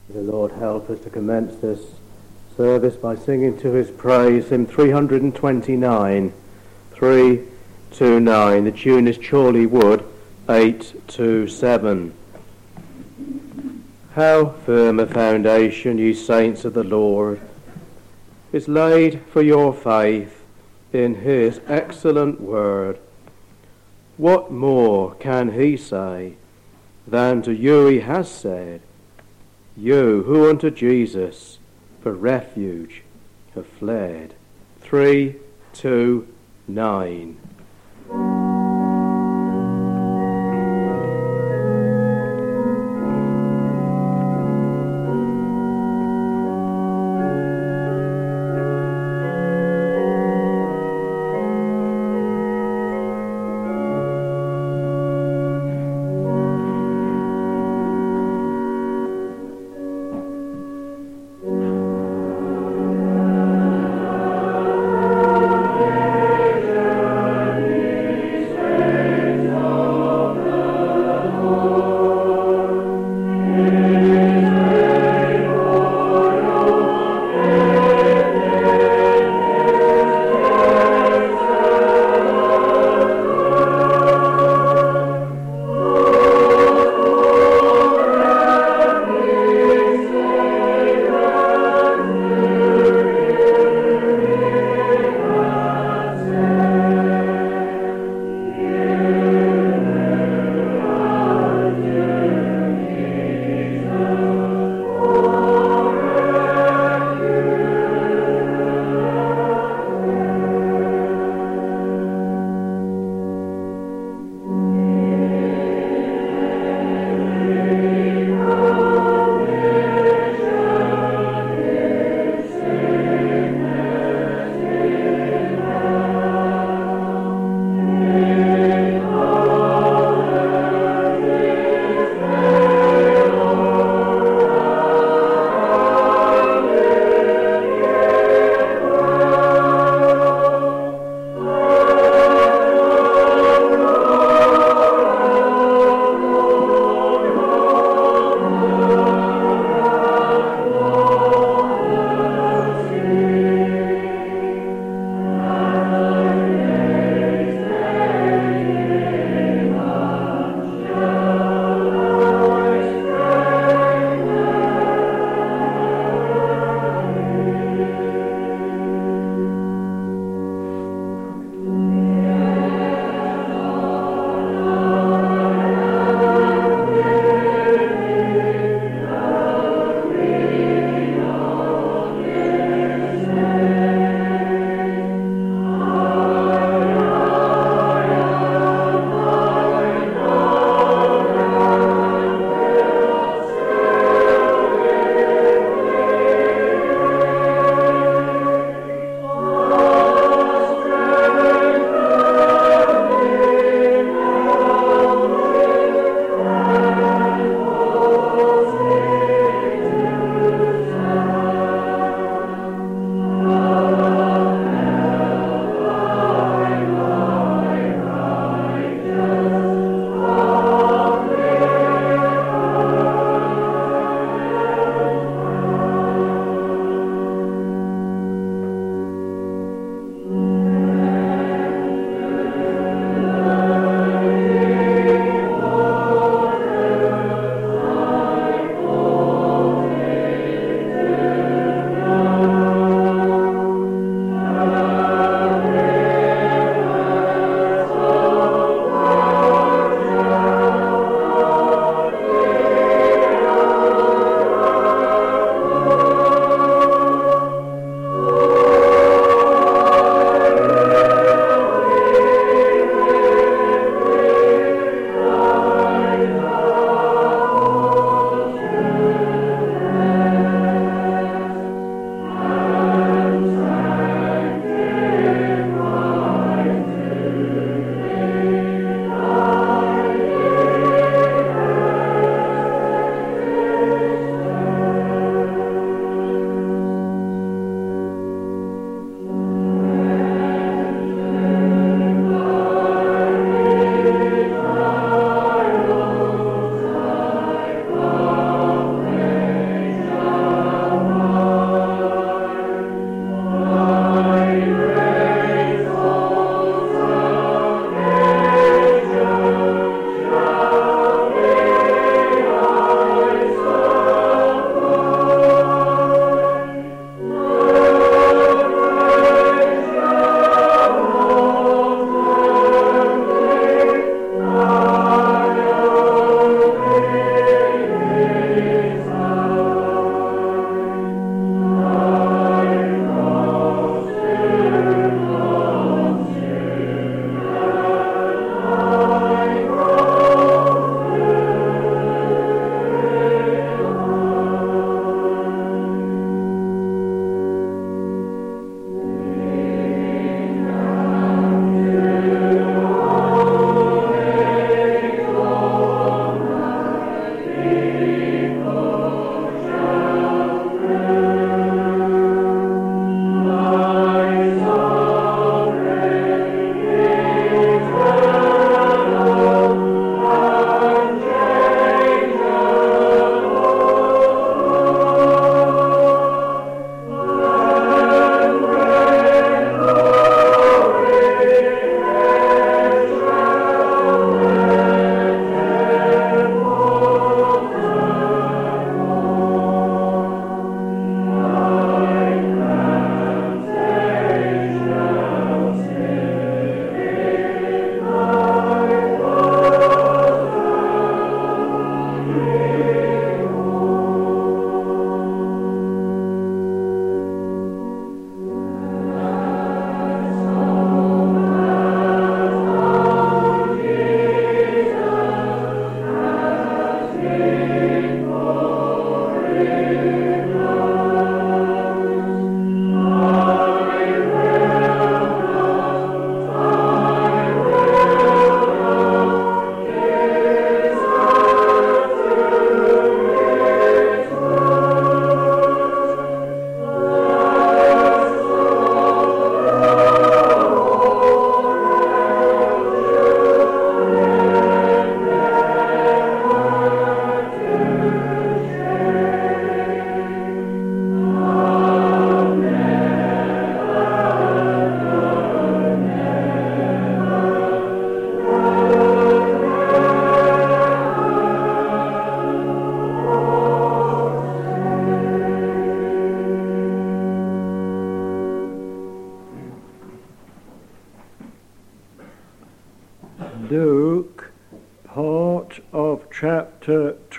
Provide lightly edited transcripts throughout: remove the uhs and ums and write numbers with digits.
The Lord help us to commence this service by singing to his praise hymn 329, 329. The tune is Chorley Wood, 827. How firm a foundation, ye saints of the Lord, is laid for your faith in his excellent word. What more can he say than to you he has said, you who unto Jesus for refuge have fled? 329.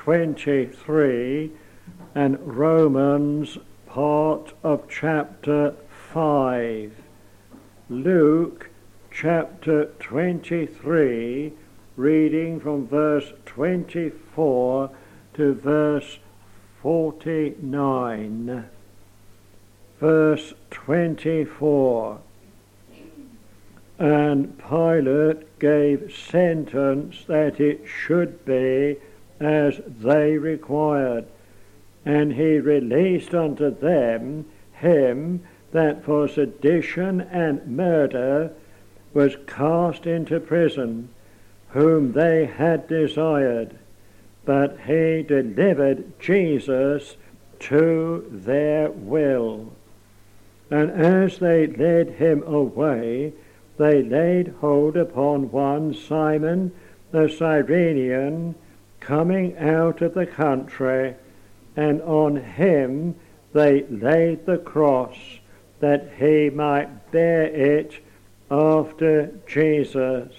23 and Romans part of chapter 5. Luke chapter 23, reading from verse 24 to verse 49. Verse 24. And Pilate gave sentence that it should be as they required, and he released unto them him that for sedition and murder was cast into prison, whom they had desired, but he delivered Jesus to their will. And as they led him away, they laid hold upon one Simon the Cyrenian, coming out of the country, and on him they laid the cross, that he might bear it after Jesus.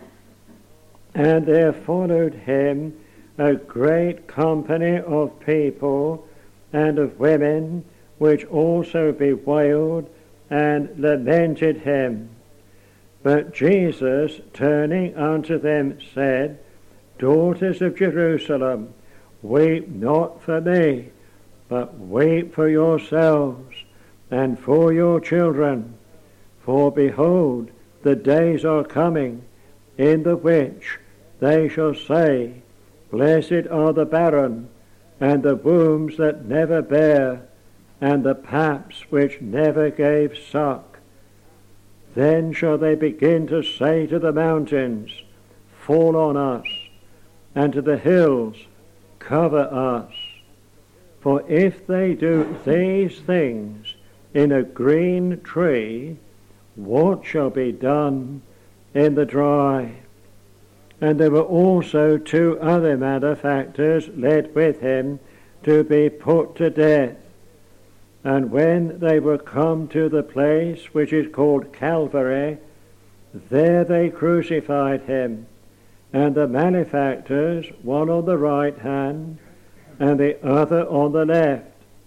And there followed him a great company of people and of women, which also bewailed and lamented him. But Jesus, turning unto them, said, Daughters of Jerusalem, weep not for me, but weep for yourselves and for your children. For behold, the days are coming, in the which they shall say, Blessed are the barren, and the wombs that never bare, and the paps which never gave suck. Then shall they begin to say to the mountains, Fall on us, and to the hills, Cover us. For if they do these things in a green tree, what shall be done in the dry? And there were also 2 other malefactors led with him to be put to death. And when they were come to the place which is called Calvary, there they crucified him, and the malefactors, one on the right hand, and the other on the left.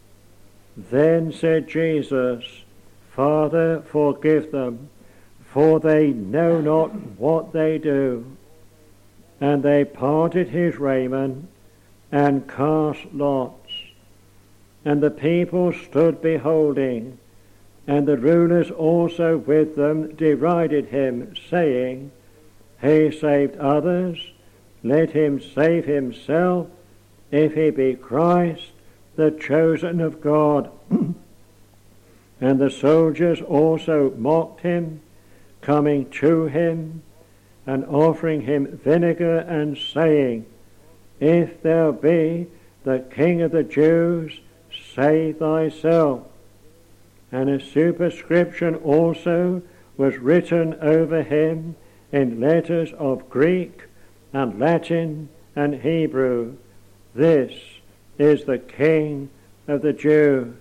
Then said Jesus, Father, forgive them, for they know not what they do. And they parted his raiment, and cast lots. And the people stood beholding, and the rulers also with them derided him, saying, He saved others, let him save himself, if he be Christ, the chosen of God. And the soldiers also mocked him, coming to him, and offering him vinegar, and saying, If thou be the King of the Jews, save thyself. And a superscription also was written over him in letters of Greek and Latin and Hebrew, This is the King of the Jews.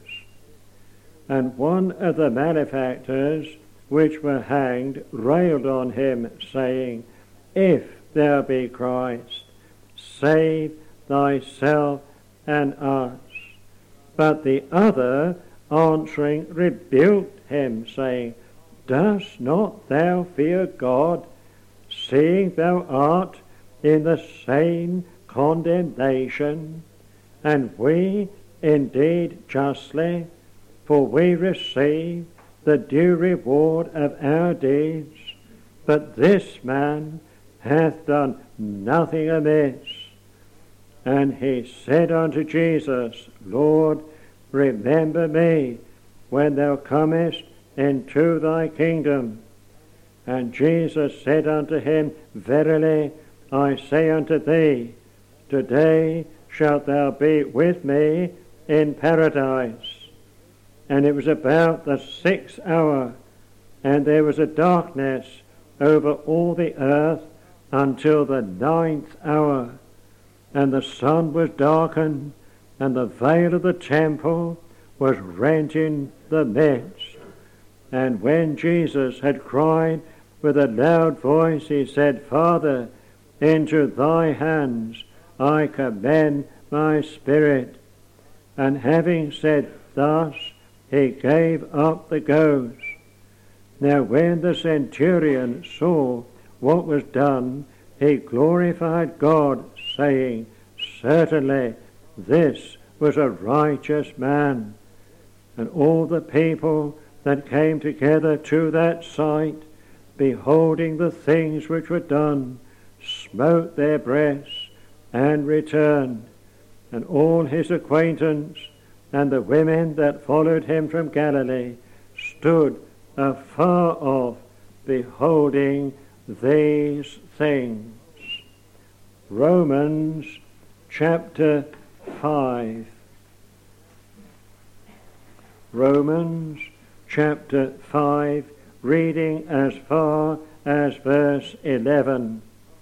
And one of the malefactors which were hanged railed on him, saying, If thou be Christ, save thyself and us. But the other answering rebuked him, saying, Dost not thou fear God, seeing thou art in the same condemnation? And we indeed justly, for we receive the due reward of our deeds, but this man hath done nothing amiss. And he said unto Jesus, Lord, remember me when thou comest into thy kingdom. And Jesus said unto him, Verily I say unto thee, today shalt thou be with me in paradise. And it was about the 6th hour, and there was a darkness over all the earth until the 9th hour. And the sun was darkened, and the veil of the temple was rent in the midst. And when Jesus had cried with a loud voice, he said, Father, into thy hands I commend my spirit. And having said thus, he gave up the ghost. Now when the centurion saw what was done, he glorified God, saying, Certainly this was a righteous man. And all the people that came together to that sight, beholding the things which were done, smote their breasts and returned. And all his acquaintance and the women that followed him from Galilee stood afar off, beholding these things. Romans chapter 5. Romans chapter 5, reading as far as verse 11.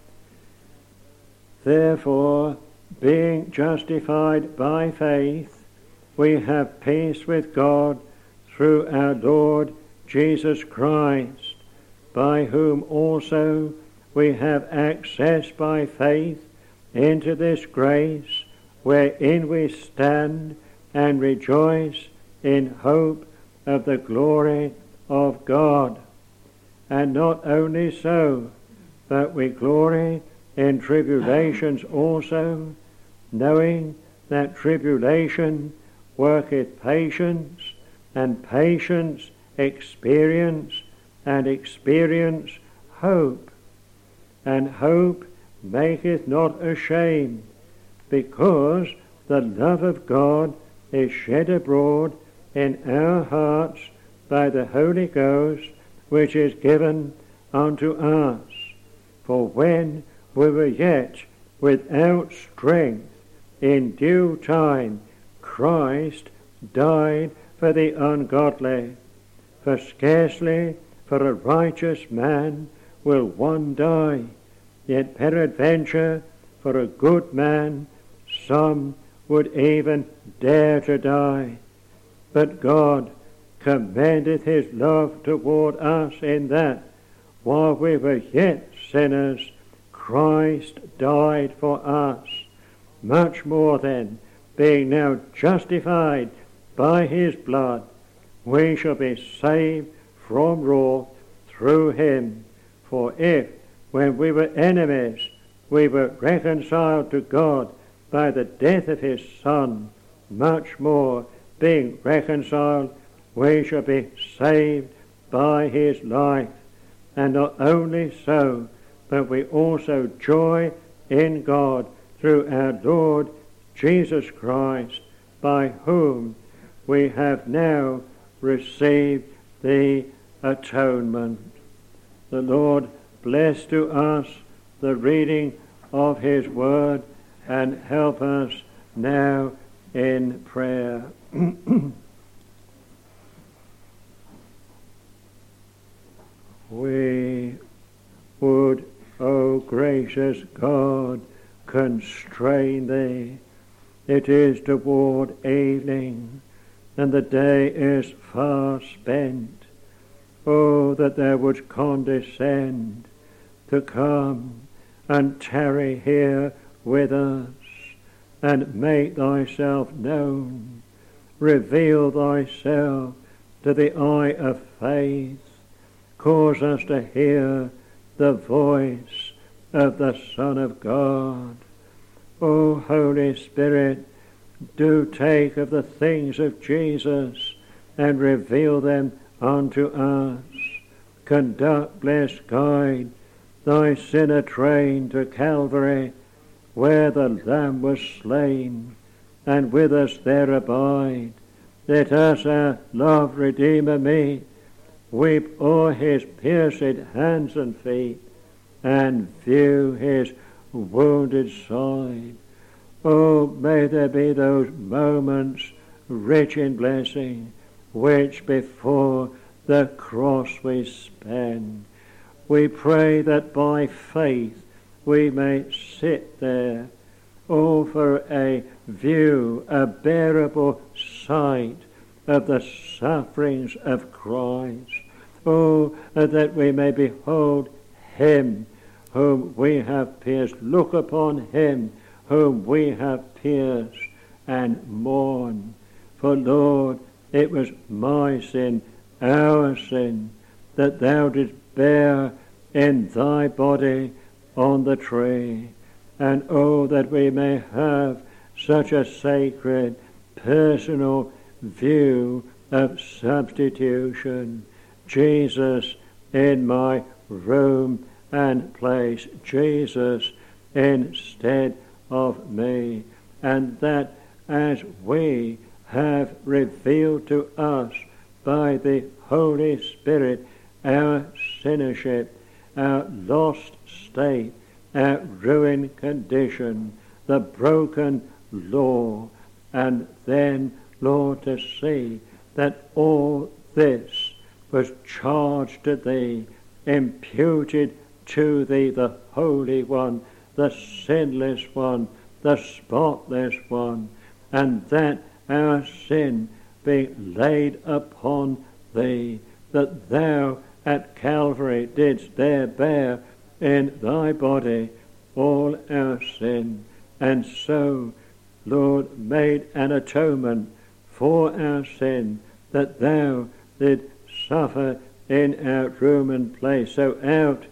Therefore, being justified by faith, we have peace with God through our Lord Jesus Christ, by whom also we have access by faith into this grace wherein we stand and rejoice in hope of the glory of God. And not only so, but we glory in tribulations also, knowing that tribulation worketh patience, and patience experience, and experience hope. And hope maketh not ashamed, because the love of God is shed abroad in our hearts by the Holy Ghost, which is given unto us. For when we were yet without strength, in due time Christ died for the ungodly. For scarcely for a righteous man will one die, yet peradventure for a good man some would even dare to die. But God commendeth his love toward us in that, while we were yet sinners, Christ died for us. Much more then, being now justified by his blood, we shall be saved from wrath through him. For if, when we were enemies, we were reconciled to God by the death of his Son, much more, being reconciled, we shall be saved by his life. And not only so, but we also joy in God through our Lord Jesus Christ, by whom we have now received the atonement. The Lord bless to us the reading of his word, and help us now in prayer. We would, O gracious God, constrain thee. It is toward evening, and the day is far spent. Oh, that thou wouldst condescend to come and tarry here with us, and make thyself known. Reveal thyself to the eye of faith. Cause us to hear the voice of the Son of God. O Holy Spirit, do take of the things of Jesus and reveal them unto us. Conduct, blessed guide, thy sinner train to Calvary, where the Lamb was slain, and with us there abide. Let us our loved Redeemer meet, weep o'er his pierced hands and feet, and view his wounded side. Oh, may there be those moments rich in blessing, which before the cross we spend. We pray that by faith we may sit there, oh, for a view, a bearable sight of the sufferings of Christ. Oh, that we may behold him whom we have pierced, look upon him whom we have pierced and mourned. For, Lord, it was my sin, our sin, that thou didst bear in thy body on the tree. And oh, that we may have such a sacred, personal view of substitution. Jesus in my room and place, Jesus instead of me. And that as we have revealed to us by the Holy Spirit our sinnership, our lost state, our ruined condition, the broken law, and then, Lord, to see that all this was charged to thee, imputed to thee, the Holy One, the sinless One, the spotless One, and that our sin being laid upon thee, that thou at Calvary didst there bear in thy body all our sin, and so, Lord, made an atonement for our sin, that thou did suffer in our room and place. So out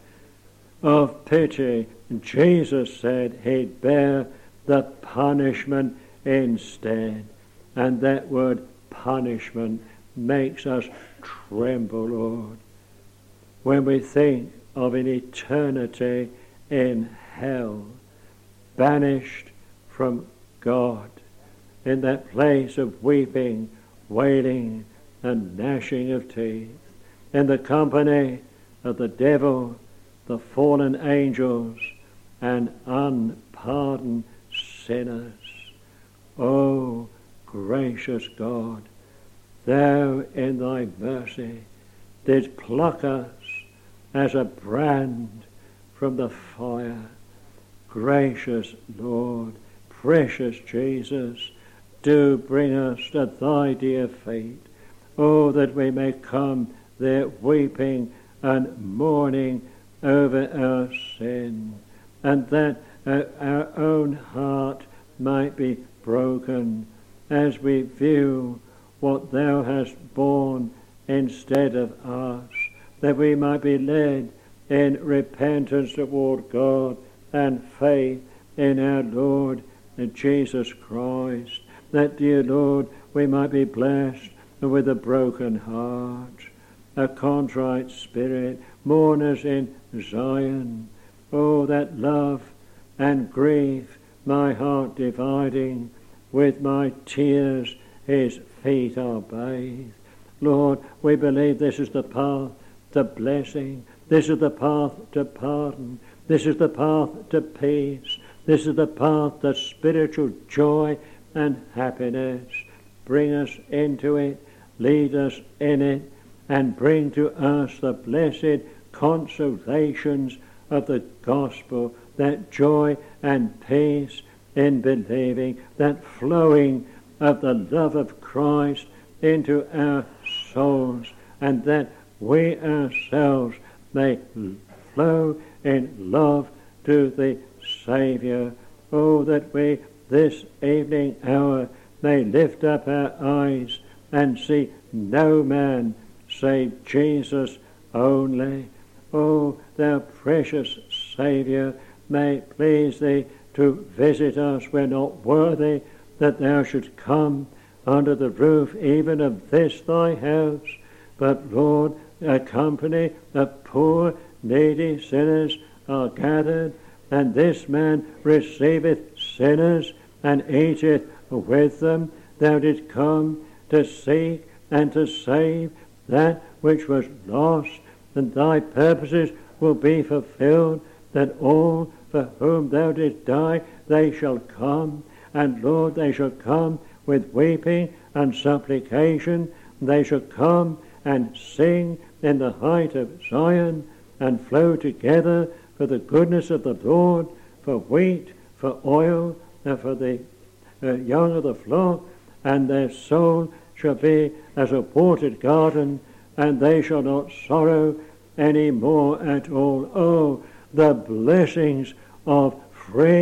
of pity, Jesus said he'd bear the punishment instead. And that word punishment makes us tremble, Lord, when we think of an eternity in hell, banished from God, in that place of weeping, wailing, and gnashing of teeth, in the company of the devil, the fallen angels, and unpardoned sinners. O gracious God, thou in thy mercy didst pluck us as a brand from the fire. Gracious Lord, precious Jesus, do bring us to thy dear feet. Oh, that we may come there weeping and mourning over our sin, and that our own heart might be broken as we view what thou hast borne instead of us, that we might be led in repentance toward God and faith in our Lord Jesus Christ, that, dear Lord, we might be blessed with a broken heart, a contrite spirit, mourners in Zion. Oh, that love and grief my heart dividing, with my tears his feet are bathed. Lord, we believe this is the path to blessing, this is the path to pardon, this is the path to peace, this is the path to spiritual joy and happiness. Bring us into it, lead us in it, and bring to us the blessed consolations of the gospel, that joy and peace in believing, that flowing of the love of Christ into our souls, and that we ourselves may flow in love to the Saviour. Oh, that we this evening hour may lift up our eyes and see no man save Jesus only. Oh, thou precious Saviour, may it please thee to visit us. We're not worthy that thou shouldst come under the roof even of this thy house, but, Lord, a company of poor, needy sinners are gathered, and this man receiveth sinners and eateth with them. Thou didst come to seek and to save that which was lost, and thy purposes will be fulfilled, that all for whom thou didst die, they shall come. And, Lord, they shall come with weeping and supplication. They shall come and sing in the height of Zion, and flow together for the goodness of the Lord, for wheat, for oil, and for the young of the flock. And their soul shall be as a watered garden, and they shall not sorrow any more at all. Oh, the blessings of free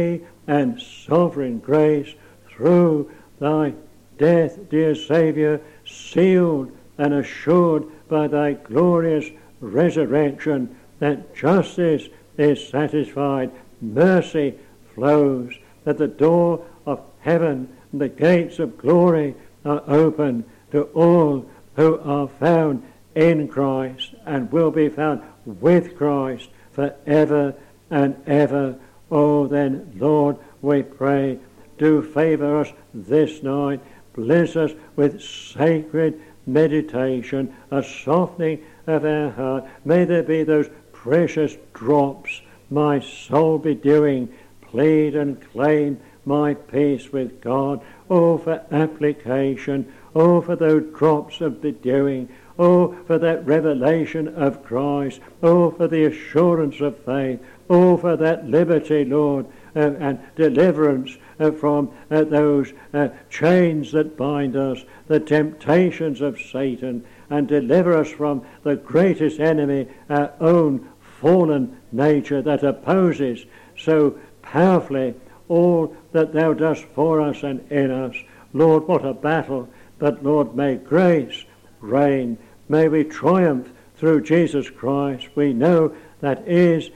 and sovereign grace through thy death, dear Saviour, sealed and assured by thy glorious resurrection, that justice is satisfied, mercy flows, that the door of heaven and the gates of glory are open to all who are found in Christ and will be found with Christ forever and ever. Oh, then, Lord, we pray, do favour us this night. Bless us with sacred meditation, a softening of our heart. May there be those precious drops my soul bedewing. Plead and claim my peace with God. Oh, for application. Oh, for those drops of bedewing. Oh, for that revelation of Christ. Oh, for the assurance of faith. Oh, for that liberty, Lord, and deliverance from those chains that bind us, the temptations of Satan, and deliver us from the greatest enemy, our own fallen nature that opposes so powerfully all that thou dost for us and in us. Lord, what a battle! But Lord, may grace reign. May we triumph through Jesus Christ. We know that is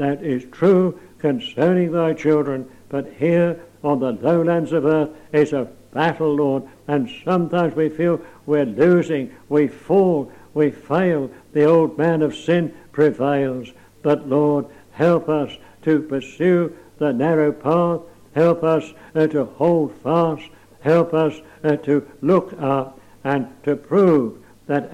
true concerning thy children, but here on the lowlands of earth is a battle, Lord, and sometimes we feel we're losing, we fall, we fail, the old man of sin prevails. But Lord, help us to pursue the narrow path, help us to hold fast, help us to look up and to prove that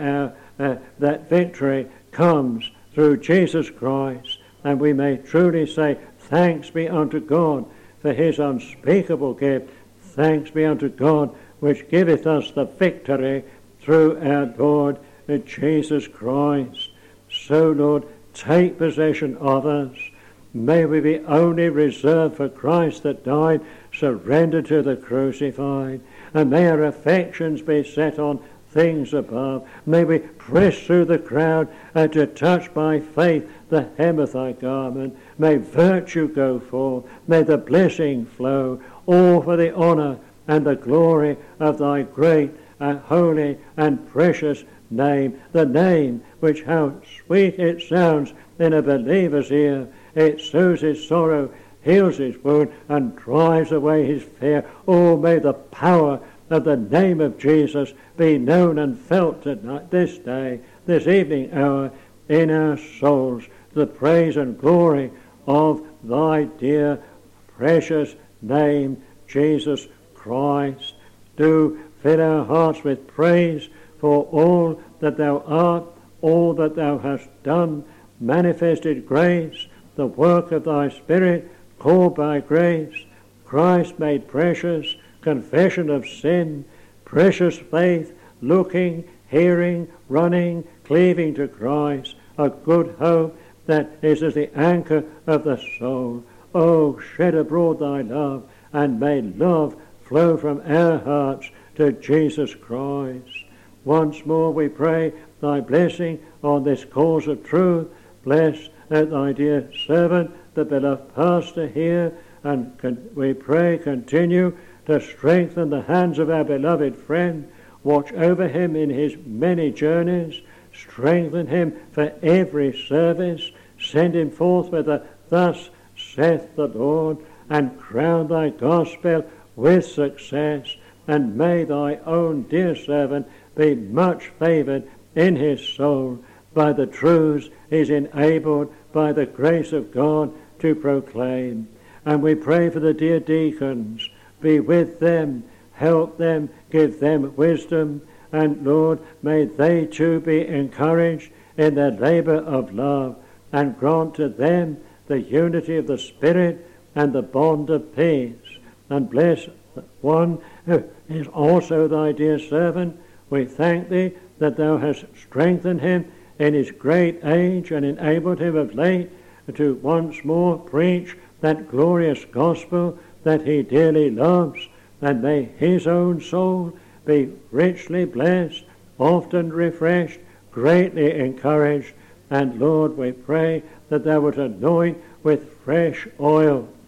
that victory comes through Jesus Christ, and we may truly say, thanks be unto God for his unspeakable gift. Thanks be unto God which giveth us the victory through our Lord Jesus Christ. So, Lord, take possession of us. May we be only reserved for Christ that died, surrendered to the crucified, and may our affections be set on things above. May we press through the crowd to touch by faith the hem of thy garment. May virtue go forth. May the blessing flow, all for the honour and the glory of thy great, holy and precious name, the name which how sweet it sounds in a believer's ear. It soothes his sorrow, heals his wound, and drives away his fear. Oh, may the power of the name of Jesus be known and felt tonight, this day, this evening hour, in our souls, the praise and glory of thy dear, precious name, Jesus Christ. Do fill our hearts with praise for all that thou art, all that thou hast done, manifested grace, the work of thy Spirit, called by grace, Christ made precious, confession of sin, precious faith, looking, hearing, running, cleaving to Christ, a good hope that is as the anchor of the soul. Oh, shed abroad thy love, and may love flow from our hearts to Jesus Christ. Once more we pray thy blessing on this cause of truth. Bless thy dear servant, the beloved pastor here, and we pray continue to strengthen the hands of our beloved friend. Watch over him in his many journeys. Strengthen him for every service. Send him forth with a thus saith the Lord, and crown thy gospel with success. And may thy own dear servant be much favoured in his soul by the truths he's enabled by the grace of God to proclaim. And we pray for the dear deacons. Be with them, help them, give them wisdom, and Lord, may they too be encouraged in their labour of love, and grant to them the unity of the Spirit and the bond of peace. And bless one who is also thy dear servant. We thank thee that thou hast strengthened him in his great age and enabled him of late to once more preach that glorious gospel that he dearly loves, and may his own soul be richly blessed, often refreshed, greatly encouraged. And Lord, we pray that thou would anoint with fresh oil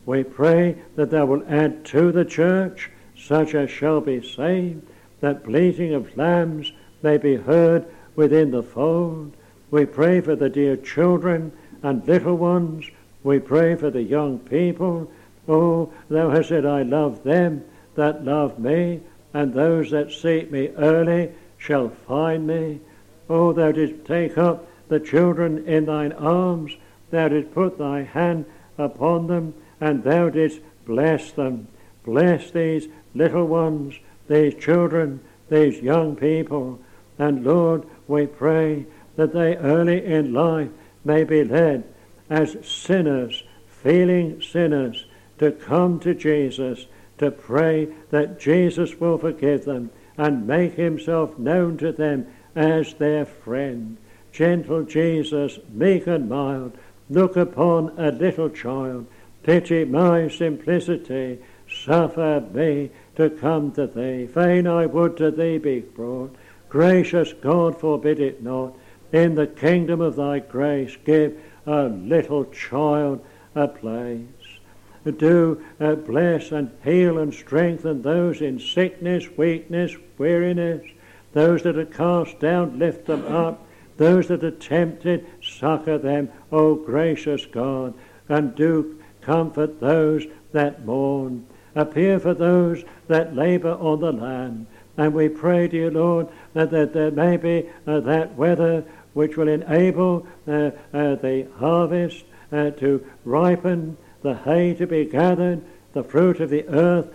We pray that thou wilt add to the church such as shall be saved, that bleating of lambs may be heard within the fold. We pray for the dear children and little ones. We pray for the young people. Oh, thou hast said, I love them that love me, and those that seek me early shall find me. Oh, thou didst take up the children in thine arms, thou didst put thy hand upon them, and thou didst bless them. Bless these little ones, these children, these young people. And Lord, we pray that they early in life may be led as sinners, feeling sinners, to come to Jesus, to pray that Jesus will forgive them and make himself known to them as their friend. Gentle Jesus, meek and mild, look upon a little child. Pity my simplicity, suffer me to come to thee. Fain I would to thee be brought. Gracious God, forbid it not. In the kingdom of thy grace, give a little child a place. Do bless and heal and strengthen those in sickness, weakness, weariness. Those that are cast down, lift them up. Those that are tempted, succor them, O gracious God. And do comfort those that mourn. Appear for those that labour on the land. And we pray, dear Lord, that there may be that weather which will enable the harvest to ripen, the hay to be gathered, the fruit of the earth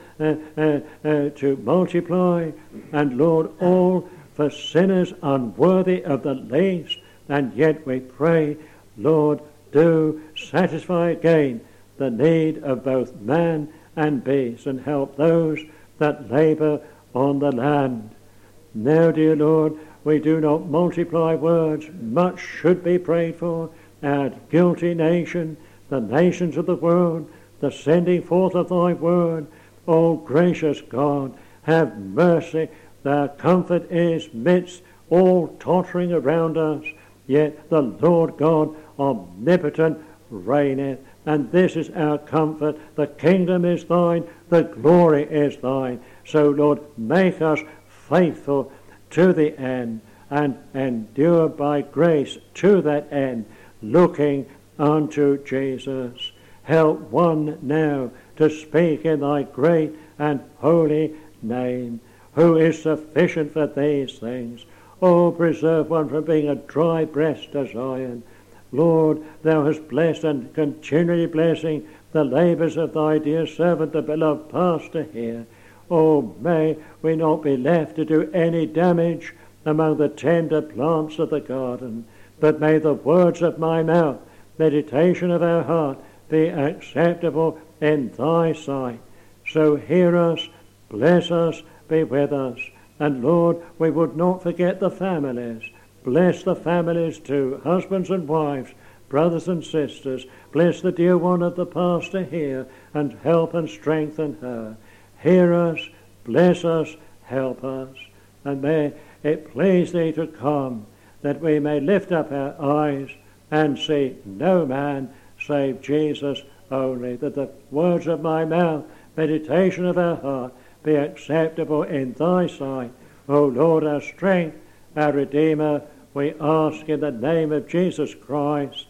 to multiply, and Lord, all for sinners unworthy of the least. And yet we pray, Lord, do satisfy again the need of both man and beast, and help those that labour on the land. Now, dear Lord, we do not multiply words. Much should be prayed for. Our guilty nation, the nations of the world, the sending forth of thy word. O gracious God, have mercy. Thy comfort is midst all tottering around us. Yet the Lord God omnipotent reigneth. And this is our comfort. The kingdom is thine, the glory is thine. So, Lord, make us faithful to the end, and endure by grace to that end, looking unto Jesus. Help one now to speak in thy great and holy name, who is sufficient for these things. Oh, preserve one from being a dry breast as iron. Lord, thou hast blessed and continually blessing the labours of thy dear servant, the beloved pastor here. Oh, may we not be left to do any damage among the tender plants of the garden, but may the words of my mouth, meditation of our heart, be acceptable in thy sight. So hear us, bless us, be with us. And Lord, we would not forget the families. Bless the families too, husbands and wives, brothers and sisters. Bless the dear one of the pastor here, and help and strengthen her. Hear us, bless us, help us. And may it please thee to come, that we may lift up our eyes and see no man save Jesus only, that the words of my mouth, meditation of our heart, be acceptable in thy sight. O Lord, our strength, our Redeemer, we ask in the name of Jesus Christ.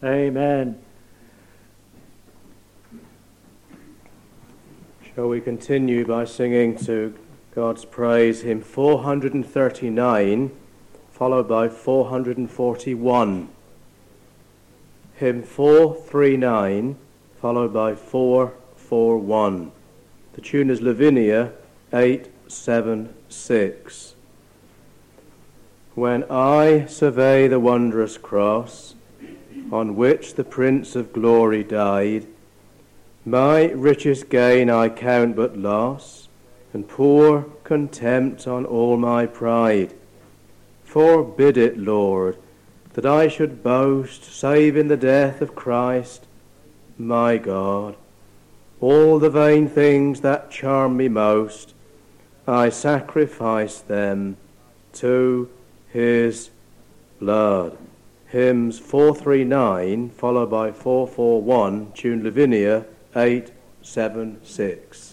Amen. Shall we continue by singing to God's praise, hymn 439, followed by 441. Hymn 439, followed by 441. The tune is Lavinia 876. When I survey the wondrous cross on which the Prince of Glory died, my richest gain I count but loss, and pour contempt on all my pride. Forbid it, Lord, that I should boast save in the death of Christ, my God. All the vain things that charm me most, I sacrifice them to his blood. Hymns 439, followed by 441, tune Lavinia 876.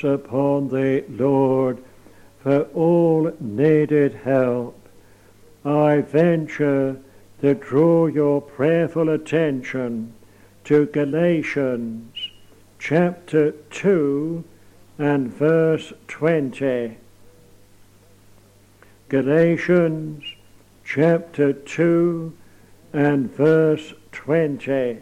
dependence upon thee, Lord, for all needed help. I venture to draw your prayerful attention to Galatians chapter 2 and verse 20. Galatians chapter 2 and verse 20.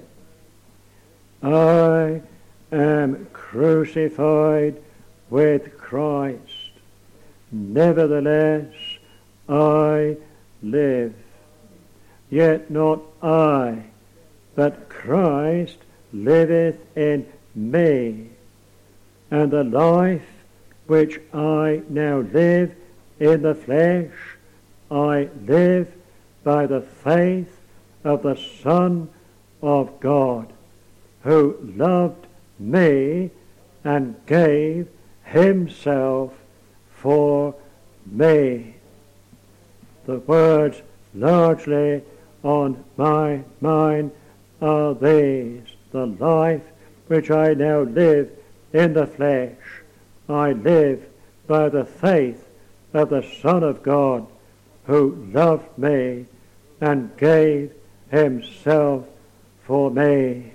I am crucified with Christ. Nevertheless, I live. Yet not I, but Christ liveth in me. And the life which I now live in the flesh, I live by the faith of the Son of God, who loved me and gave himself for me. The words largely on my mind are these: the life which I now live in the flesh, I live by the faith of the Son of God, who loved me and gave himself for me.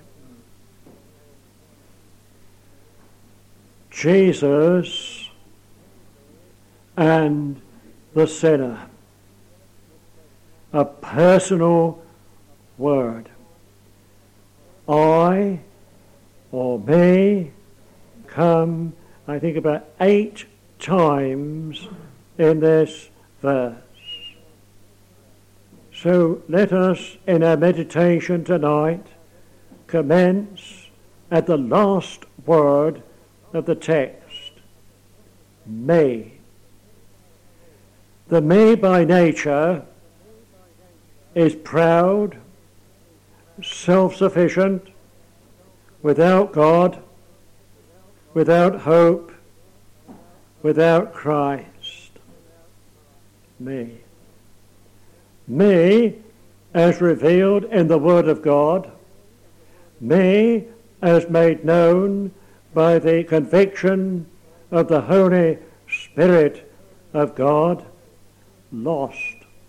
Jesus and the sinner. A personal word. I or me come, I think, about 8 times in this verse. So let us, in our meditation tonight, commence at the last word of the text, me. The me by nature is proud, self-sufficient, without God, without hope, without Christ. Me. Me as revealed in the Word of God, me as made known by the conviction of the Holy Spirit of God, lost,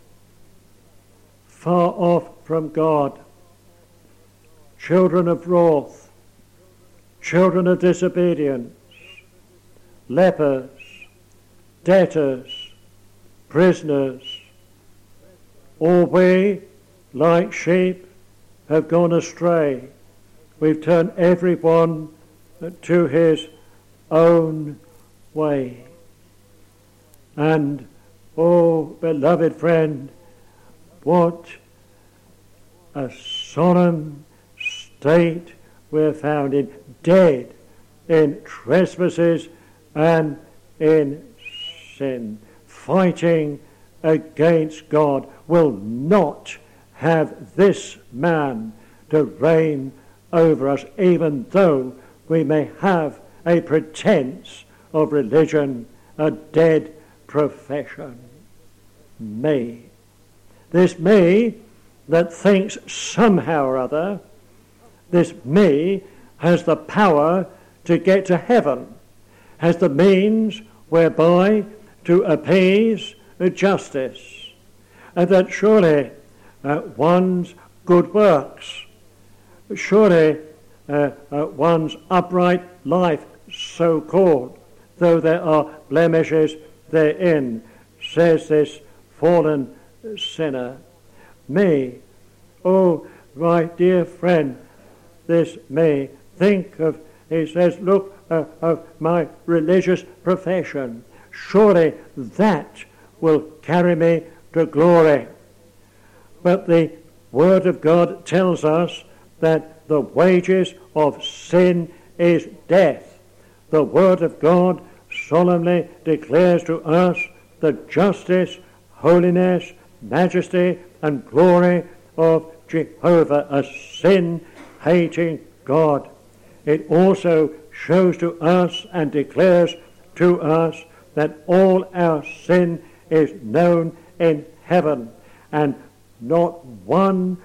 far off from God, children of wrath, children of disobedience, lepers, debtors, prisoners. All we, like sheep, have gone astray. We've turned every one to his own way. And, oh, beloved friend, what a solemn state we're found in, dead in trespasses and in sin, fighting against God. Will not have this man to reign over us, even though we may have a pretense of religion, a dead profession. Me. This me that thinks somehow or other, this me has the power to get to heaven, has the means whereby to appease justice, and that surely one's good works, surely one's upright life, so-called, though there are blemishes therein, says this fallen sinner. Me, oh, my dear friend, this me, think of, he says, look, of my religious profession. Surely that will carry me to glory. But the Word of God tells us that the wages of sin is death. The Word of God solemnly declares to us the justice, holiness, majesty, and glory of Jehovah, a sin-hating God. It also shows to us and declares to us that all our sin is known in heaven, and not one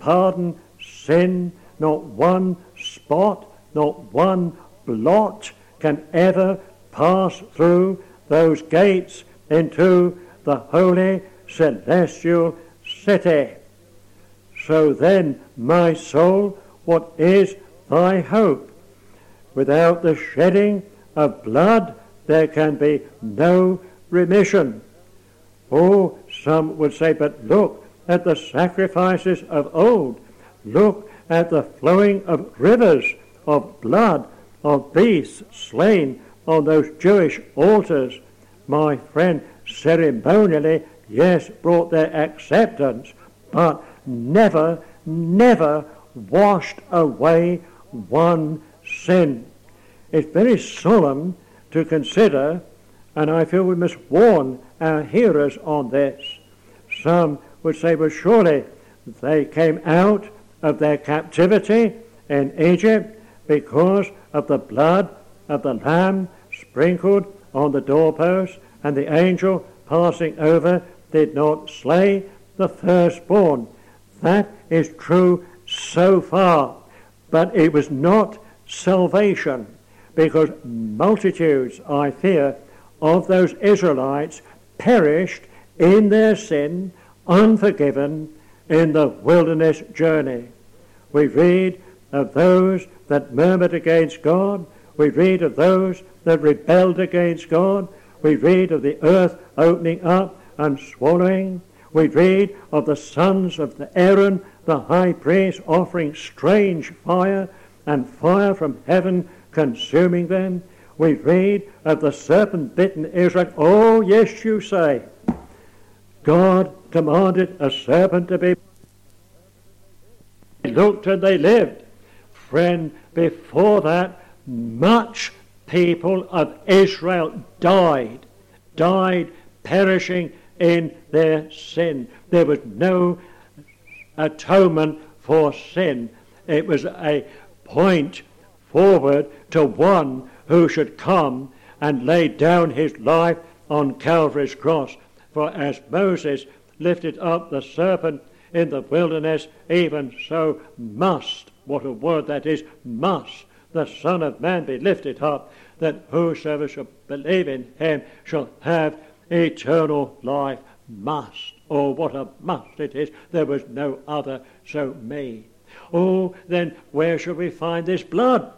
unpardoned sin, not one spot, not one blot can ever pass through those gates into the holy celestial city. So then, my soul, what is thy hope? Without the shedding of blood, there can be no remission. Oh, some would say, but look at the sacrifices of old. Look at the flowing of rivers of blood of beasts slain on those Jewish altars. My friend, ceremonially, yes, brought their acceptance, but never washed away one sin. It's very solemn to consider, and I feel we must warn our hearers on this. Some would say, well, surely they came out of their captivity in Egypt because of the blood of the lamb sprinkled on the doorpost, and the angel passing over did not slay the firstborn. That is true so far, but it was not salvation, because multitudes, I fear, of those Israelites perished in their sin, unforgiven, in the wilderness journey. We read of those that murmured against God. We read of those that rebelled against God. We read of the earth opening up and swallowing. We read of the sons of Aaron, the high priest, offering strange fire, and fire from heaven consuming them. We read of the serpent-bitten Israel. Oh, yes, you say. God commanded a serpent to be. They looked and they lived. Friend, before that, much people of Israel died perishing in their sin. There was no atonement for sin. It was a point forward to one who should come and lay down his life on Calvary's cross. For as Moses lifted up the serpent in the wilderness, even so must, what a word that is, must the Son of Man be lifted up, that whosoever shall believe in him shall have eternal life. Must. Oh, what a must it is. There was no other so made. Oh, then where shall we find this blood?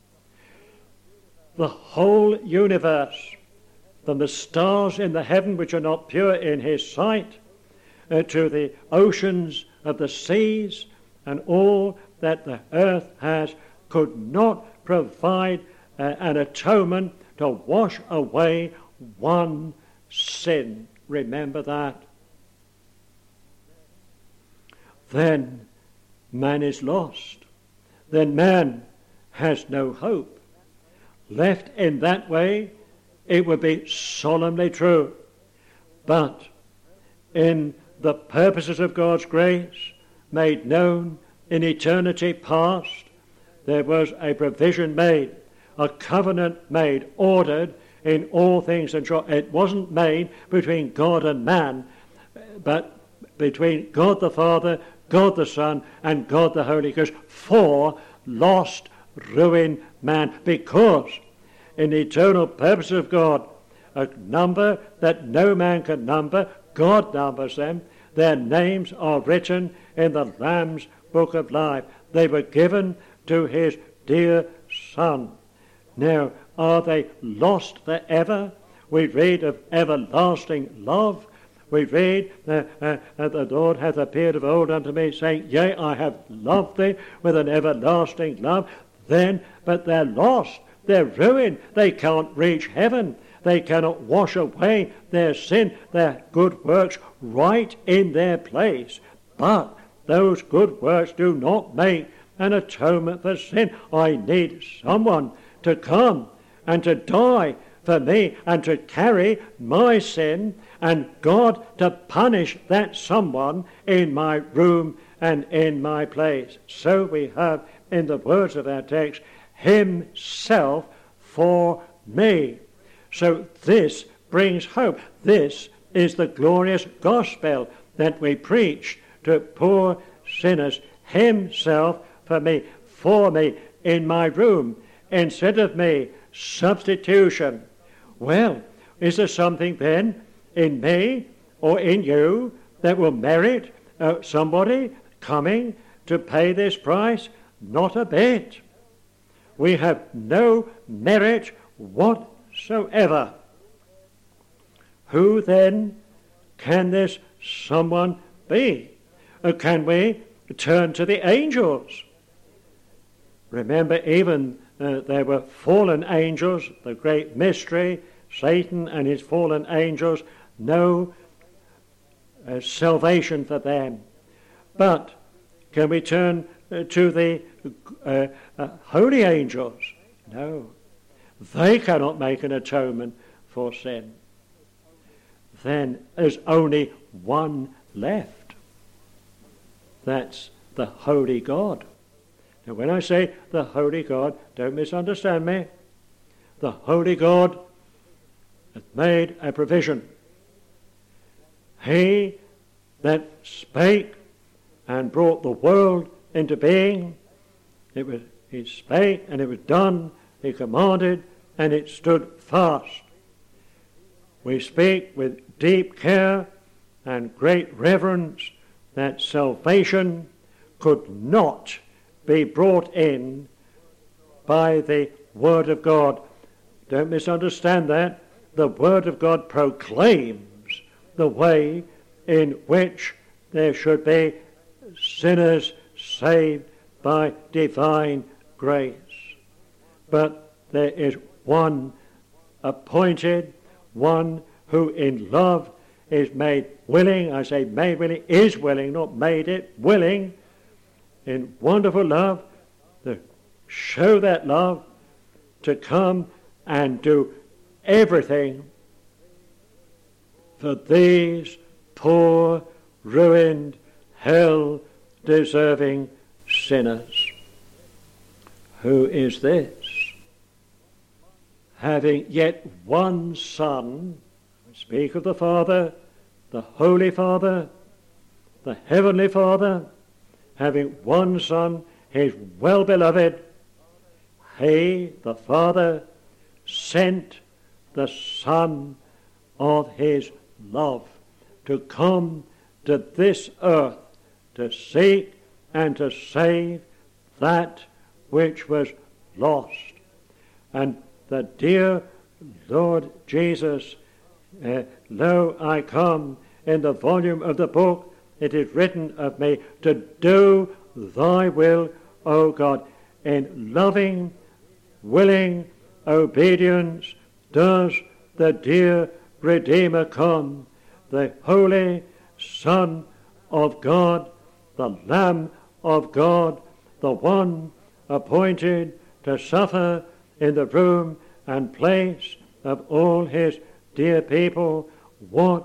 The whole universe, from the stars in the heaven which are not pure in his sight, to the oceans of the seas, and all that the earth has, could not provide an atonement to wash away one sin. Remember that. Then man is lost. Then man has no hope. Left in that way, it would be solemnly true. But in the purposes of God's grace, made known in eternity past, there was a provision made, a covenant made, ordered in all things. And it wasn't made between God and man, but between God the Father, God the Son, and God the Holy Ghost, for lost, ruined man. Because in the eternal purpose of God, a number that no man can number, God numbers them. Their names are written in the Lamb's book of life. They were given to his dear Son. Now, are they lost forever? We read of everlasting love. We read that the Lord hath appeared of old unto me, saying, Yea, I have loved thee with an everlasting love. But they're lost. They're ruined. They can't reach heaven. They cannot wash away their sin, their good works right in their place. But those good works do not make an atonement for sin. I need someone to come and to die for me and to carry my sin, and God to punish that someone in my room and in my place. So we have in the words of our text, himself for me. So this brings hope. This is the glorious gospel that we preach to poor sinners. Himself for me in my room. Instead of me substitution. Well, is there something then in me or in you that will merit somebody coming to pay this price? Not a bit. We have no merit whatsoever. Who then can this someone be? Can we turn to the angels? Remember, even there were fallen angels, the great mystery, Satan and his fallen angels, no salvation for them. But can we turn to the holy angels? No. They cannot make an atonement for sin. Then there's only one left. That's the holy God. Now when I say the holy God, don't misunderstand me. The holy God has made a provision. He that spake and brought the world into being, he spake and it was done, he commanded and it stood fast. We speak with deep care and great reverence that salvation could not be brought in by the Word of God. Don't misunderstand that. The Word of God proclaims the way in which there should be sinners saved by divine grace. But there is one appointed, one who in love is made willing. I say made willing, is willing, not made it, willing, in wonderful love, to show that love, to come and do everything for these poor, ruined, hell-deserving sinners. Who is this? Having yet one Son, speak of the Father, the Holy Father, the Heavenly Father, having one Son, his well-beloved, he, the Father, sent the Son of his love to come to this earth to seek and to save that which was lost. And the dear Lord Jesus, lo, I come, in the volume of the book, it is written of me, to do thy will, O God. In loving, willing obedience does the dear Redeemer come, the Holy Son of God, the Lamb of God, the one appointed to suffer in the room and place of all his dear people. What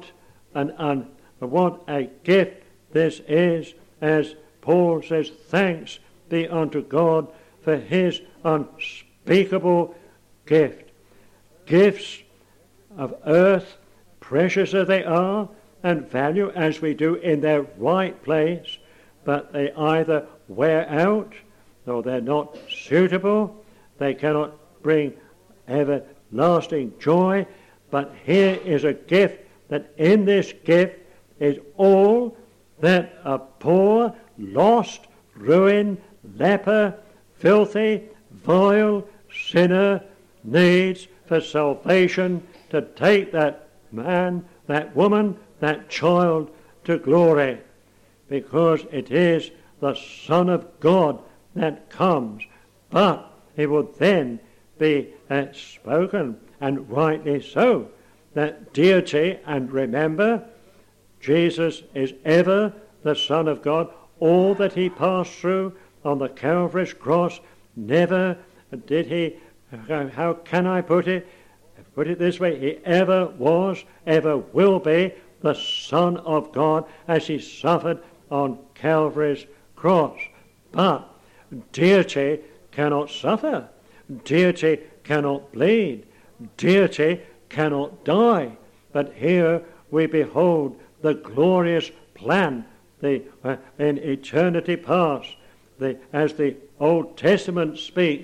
a gift this is, as Paul says, thanks be unto God for his unspeakable gift. Gifts of earth, precious as they are, and value as we do in their right place, but they either wear out, or they're not suitable, they cannot bring everlasting joy. But here is a gift, that in this gift is all that a poor, lost, ruined, leper, filthy, vile sinner needs for salvation, to take that man, that woman, that child to glory, because it is the Son of God that comes. But it will then be spoken, and rightly so, that deity, and remember, Jesus is ever the Son of God. All that he passed through on the Calvary's cross, never did he, how can I put it? Put it this way, he ever was, ever will be the Son of God as he suffered on Calvary's cross. But deity cannot suffer. Deity cannot bleed. Deity cannot die. But here we behold the glorious plan, in eternity past, as the Old Testament speaks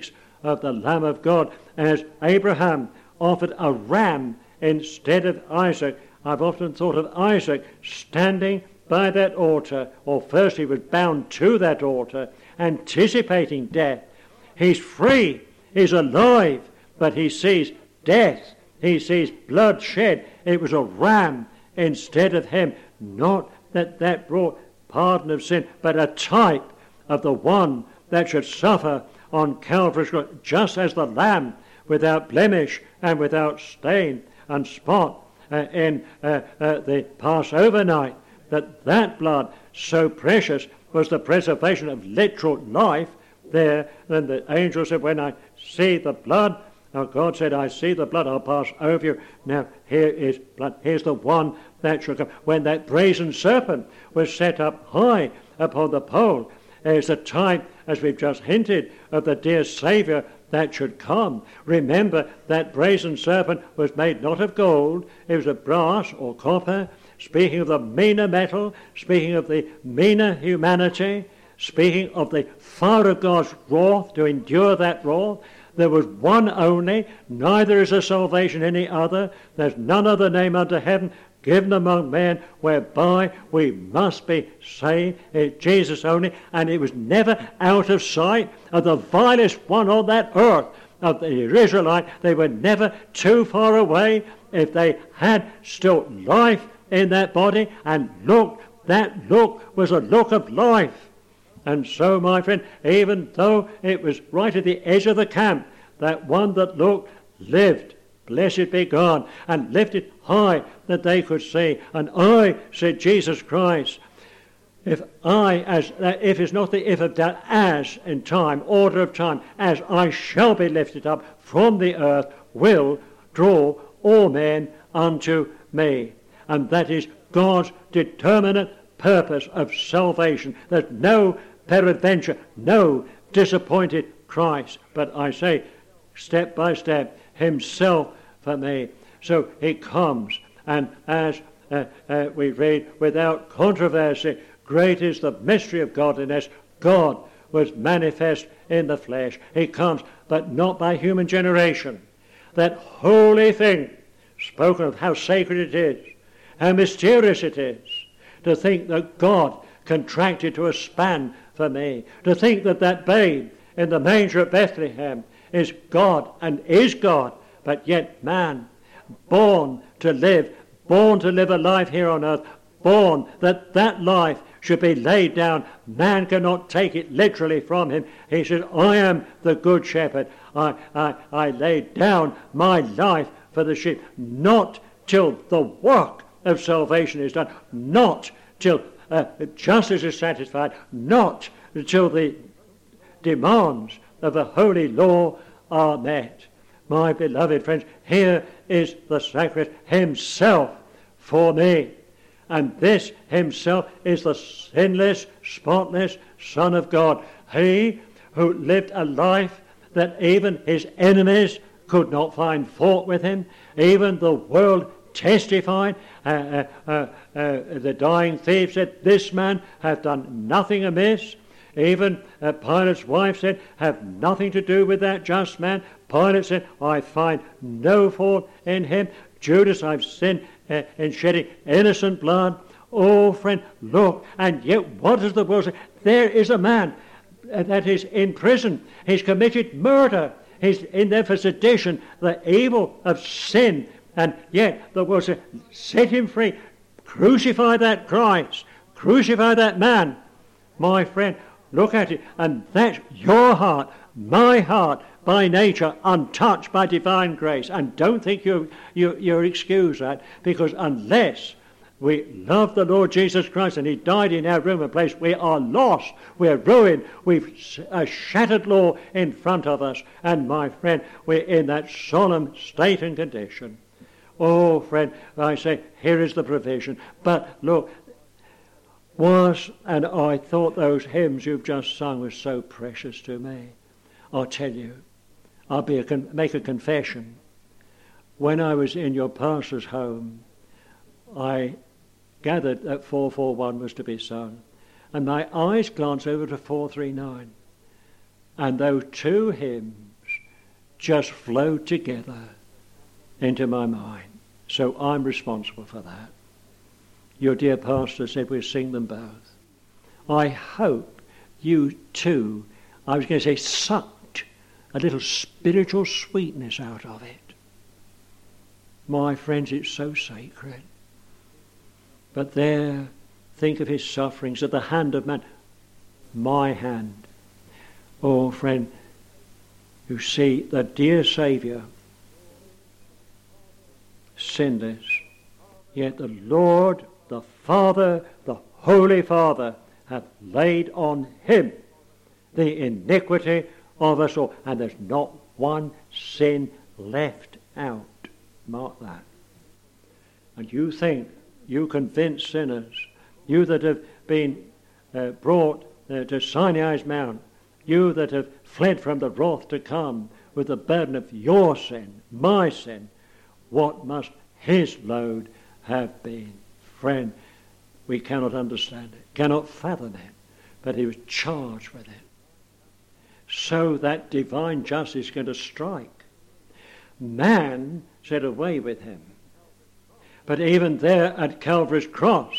of the Lamb of God. As Abraham offered a ram instead of Isaac, I've often thought of Isaac standing by that altar, or first he was bound to that altar, anticipating death. He's free, he's alive, but he sees death. He sees blood shed. It was a ram instead of him. Not that brought pardon of sin, but a type of the one that should suffer on Calvary's cross, just as the lamb without blemish and without stain and spot in the Passover night, that blood, so precious, was the preservation of literal life there. And the angel said, when I see the blood, now God said, I see the blood, I'll pass over you. Now here is blood, here's the one that shall come. When that brazen serpent was set up high upon the pole, there's a type, as we've just hinted, of the dear Saviour that should come. Remember, that brazen serpent was made not of gold, it was of brass or copper, speaking of the meaner metal, speaking of the meaner humanity, speaking of the fire of God's wrath, to endure that wrath. There was one only, neither is there salvation any other. There's none other name under heaven given among men whereby we must be saved. It's Jesus only, and it was never out of sight of the vilest one on that earth, of the Israelite. They were never too far away if they had still life in that body, and that look was a look of life. And so, my friend, even though it was right at the edge of the camp, that one that looked lived, blessed be God, and lifted high that they could see. And I, said Jesus Christ, if it's not the if of that, as in time, order of time, as I shall be lifted up from the earth, will draw all men unto me. And that is God's determinate purpose of salvation. There's no peradventure, no disappointed Christ, but I say, step by step, himself for me. So he comes, and as we read, without controversy, great is the mystery of godliness. God was manifest in the flesh. He comes, but not by human generation. That holy thing, spoken of how sacred it is, how mysterious it is, to think that God contracted to a span for me, to think that that babe in the manger at Bethlehem is God and is God, but yet man, born to live a life here on earth, born that life should be laid down. Man cannot take it literally from him. He says, I am the good shepherd. I lay down my life for the sheep, not till the work of salvation is done, not till justice is satisfied, not till the demands of the holy law are met. My beloved friends, here is the sacrifice, himself for me. And this himself is the sinless, spotless Son of God. He who lived a life that even his enemies could not find fault with him. Even the world testified. The dying thief said, this man hath done nothing amiss. Even Pilate's wife said, have nothing to do with that just man. Pilate said, I find no fault in him. Judas, I've sinned in shedding innocent blood. Oh, friend, look. And yet, what does the world say? There is a man that is in prison. He's committed murder. He's in there for sedition, the evil of sin. And yet, the world says, set him free. Crucify that Christ. Crucify that man. My friend, look at it. And that's your heart, my heart, by nature, untouched by divine grace. And don't think you're excused that, because unless we love the Lord Jesus Christ and he died in our room and place, we are lost, we're ruined, we've a shattered law in front of us. And my friend, we're in that solemn state and condition. Oh, friend, I say, here is the provision. But look, and I thought those hymns you've just sung were so precious to me. I'll tell you, I'll make a confession. When I was in your pastor's home, I gathered that 441 was to be sung, and my eyes glanced over to 439, and those two hymns just flowed together into my mind. So I'm responsible for that. Your dear pastor said we'll sing them both. I hope you too, I was going to say, sucked a little spiritual sweetness out of it. My friends, it's so sacred. But there, think of his sufferings at the hand of man. My hand. Oh, friend, you see, the dear Saviour, sinless, yet the Lord, the Father, the Holy Father, hath laid on him the iniquity of us all. And there's not one sin left out. Mark that. And you think you convince sinners, you that have been brought to Sinai's Mount, you that have fled from the wrath to come with the burden of your sin, my sin, what must his load have been? Friend, we cannot understand it, cannot fathom it, but he was charged with it. So that divine justice is going to strike. Man said away with him. But even there at Calvary's cross,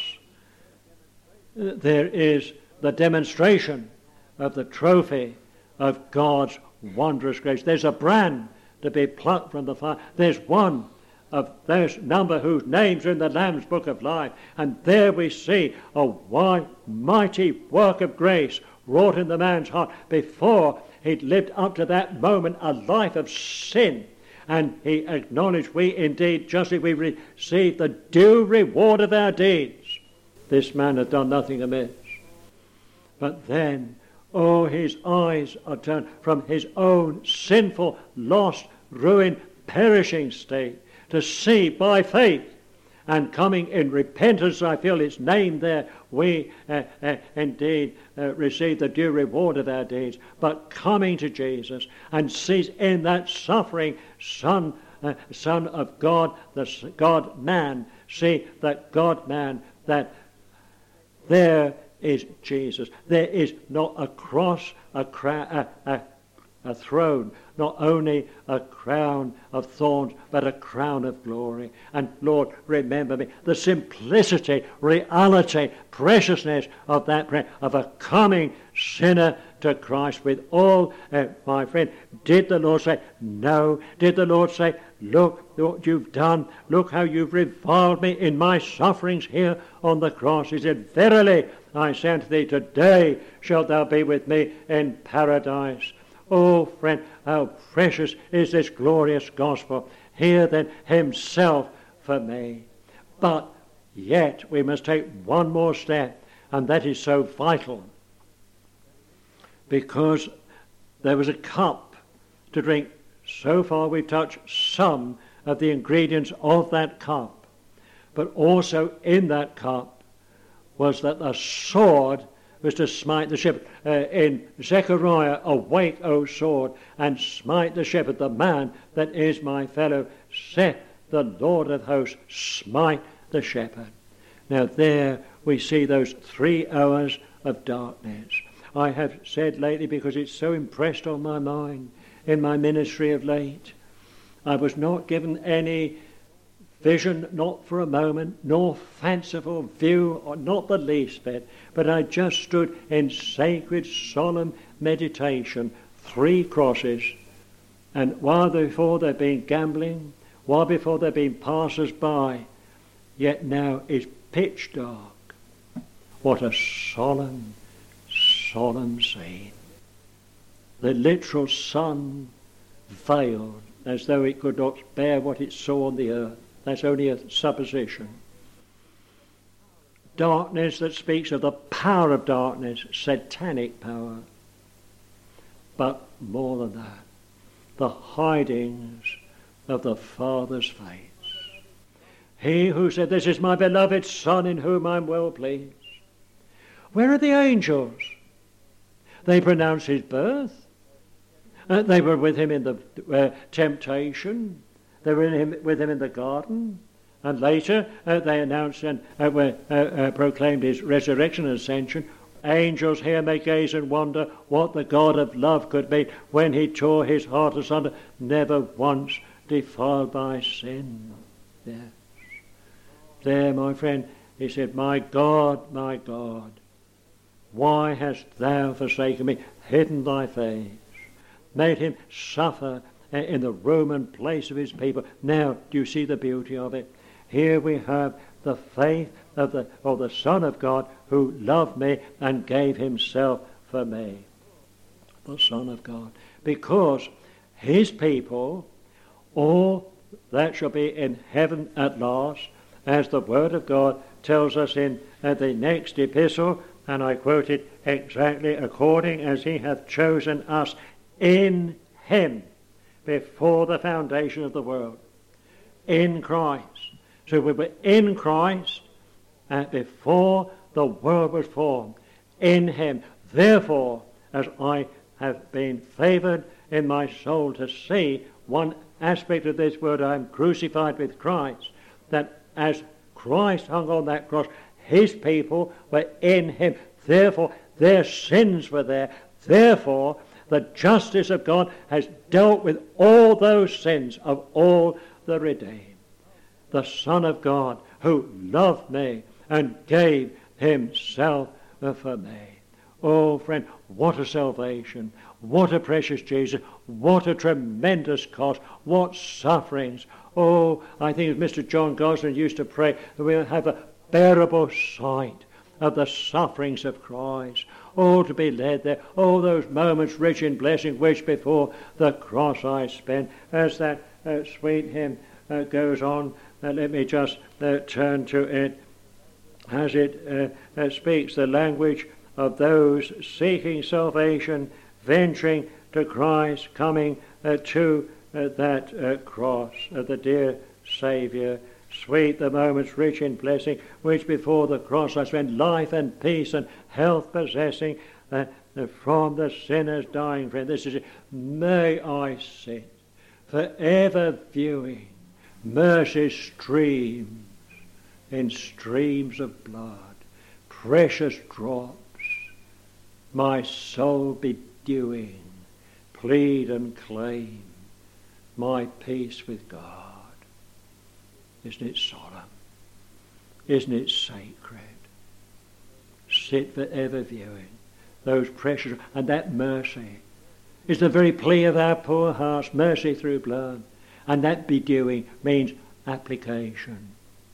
there is the demonstration of the trophy of God's wondrous grace. There's a brand to be plucked from the fire. There's one of those number whose names are in the Lamb's Book of Life. And there we see a wide, mighty work of grace wrought in the man's heart before he'd lived up to that moment a life of sin. And he acknowledged, we indeed justly we receive the due reward of our deeds. This man had done nothing amiss. But then, oh, his eyes are turned from his own sinful, lost, ruined, perishing state to see by faith and coming in repentance, I feel it's named there, we indeed receive the due reward of our deeds. But coming to Jesus and sees in that suffering Son of God, the God-man, see that God-man, that there is Jesus. There is not a cross, a throne, not only a crown of thorns, but a crown of glory. And Lord, remember me, the simplicity, reality, preciousness of that prayer, of a coming sinner to Christ with all, my friend. Did the Lord say, no? Did the Lord say, look what you've done, look how you've reviled me in my sufferings here on the cross? He said, verily, I say unto thee, today shalt thou be with me in paradise. Oh, friend, how precious is this glorious gospel. Here then, himself for me. But yet we must take one more step, and that is so vital. Because there was a cup to drink. So far we've touched some of the ingredients of that cup. But also in that cup was that the sword was to smite the shepherd. In Zechariah, awake, O sword, and smite the shepherd, the man that is my fellow, saith the Lord of hosts, smite the shepherd. Now there we see those 3 hours of darkness. I have said lately, because it's so impressed on my mind in my ministry of late, I was not given any vision, not for a moment, nor fanciful view, or not the least bit, but I just stood in sacred, solemn meditation, 3 crosses, and while before there'd been gambling, while before there'd been passers-by, yet now it's pitch dark. What a solemn, solemn scene. The literal sun veiled, as though it could not bear what it saw on the earth. That's only a supposition. Darkness that speaks of the power of darkness, satanic power. But more than that, the hidings of the Father's face. He who said, this is my beloved Son in whom I'm well pleased. Where are the angels? They pronounced his birth. They were with him in the temptation. They were with him in the garden, and later they announced and proclaimed his resurrection and ascension. angels here may gaze and wonder what the God of love could be when he tore his heart asunder, never once defiled by sin. Yes. There, my friend, he said, my God, why hast thou forsaken me, hidden thy face, made him suffer in the Roman place of his people? Now, do you see the beauty of it? Here we have the faith of the Son of God who loved me and gave himself for me. The Son of God. Because his people, all that shall be in heaven at last, as the Word of God tells us in the next epistle, and I quote it exactly, according as he hath chosen us in him before the foundation of the world. In Christ. So we were in Christ before the world was formed. In him. Therefore, as I have been favoured in my soul to see one aspect of this word, I am crucified with Christ, that as Christ hung on that cross, his people were in him. Therefore, their sins were there. Therefore, the justice of God has dealt with all those sins of all the redeemed. The Son of God who loved me and gave himself for me. Oh, friend, what a salvation. What a precious Jesus. What a tremendous cost. What sufferings. Oh, I think as Mr. John Gosling used to pray, that we'll have a bearable sight of the sufferings of Christ. Oh, to be led there. Oh, those moments rich in blessing which before the cross I spent. As that sweet hymn goes on, let me just turn to it. As it speaks the language of those seeking salvation, venturing to Christ, coming to that cross of the dear Saviour. Sweet the moments rich in blessing, which before the cross I spent, life and peace and health possessing, from the sinner's dying friend. This is it. May I sit forever viewing mercy's streams in streams of blood, precious drops, my soul bedewing, plead and claim my peace with God. Isn't it solemn? Isn't it sacred? Sit forever viewing those precious, and that mercy is the very plea of our poor hearts, mercy through blood. And that bedewing means application.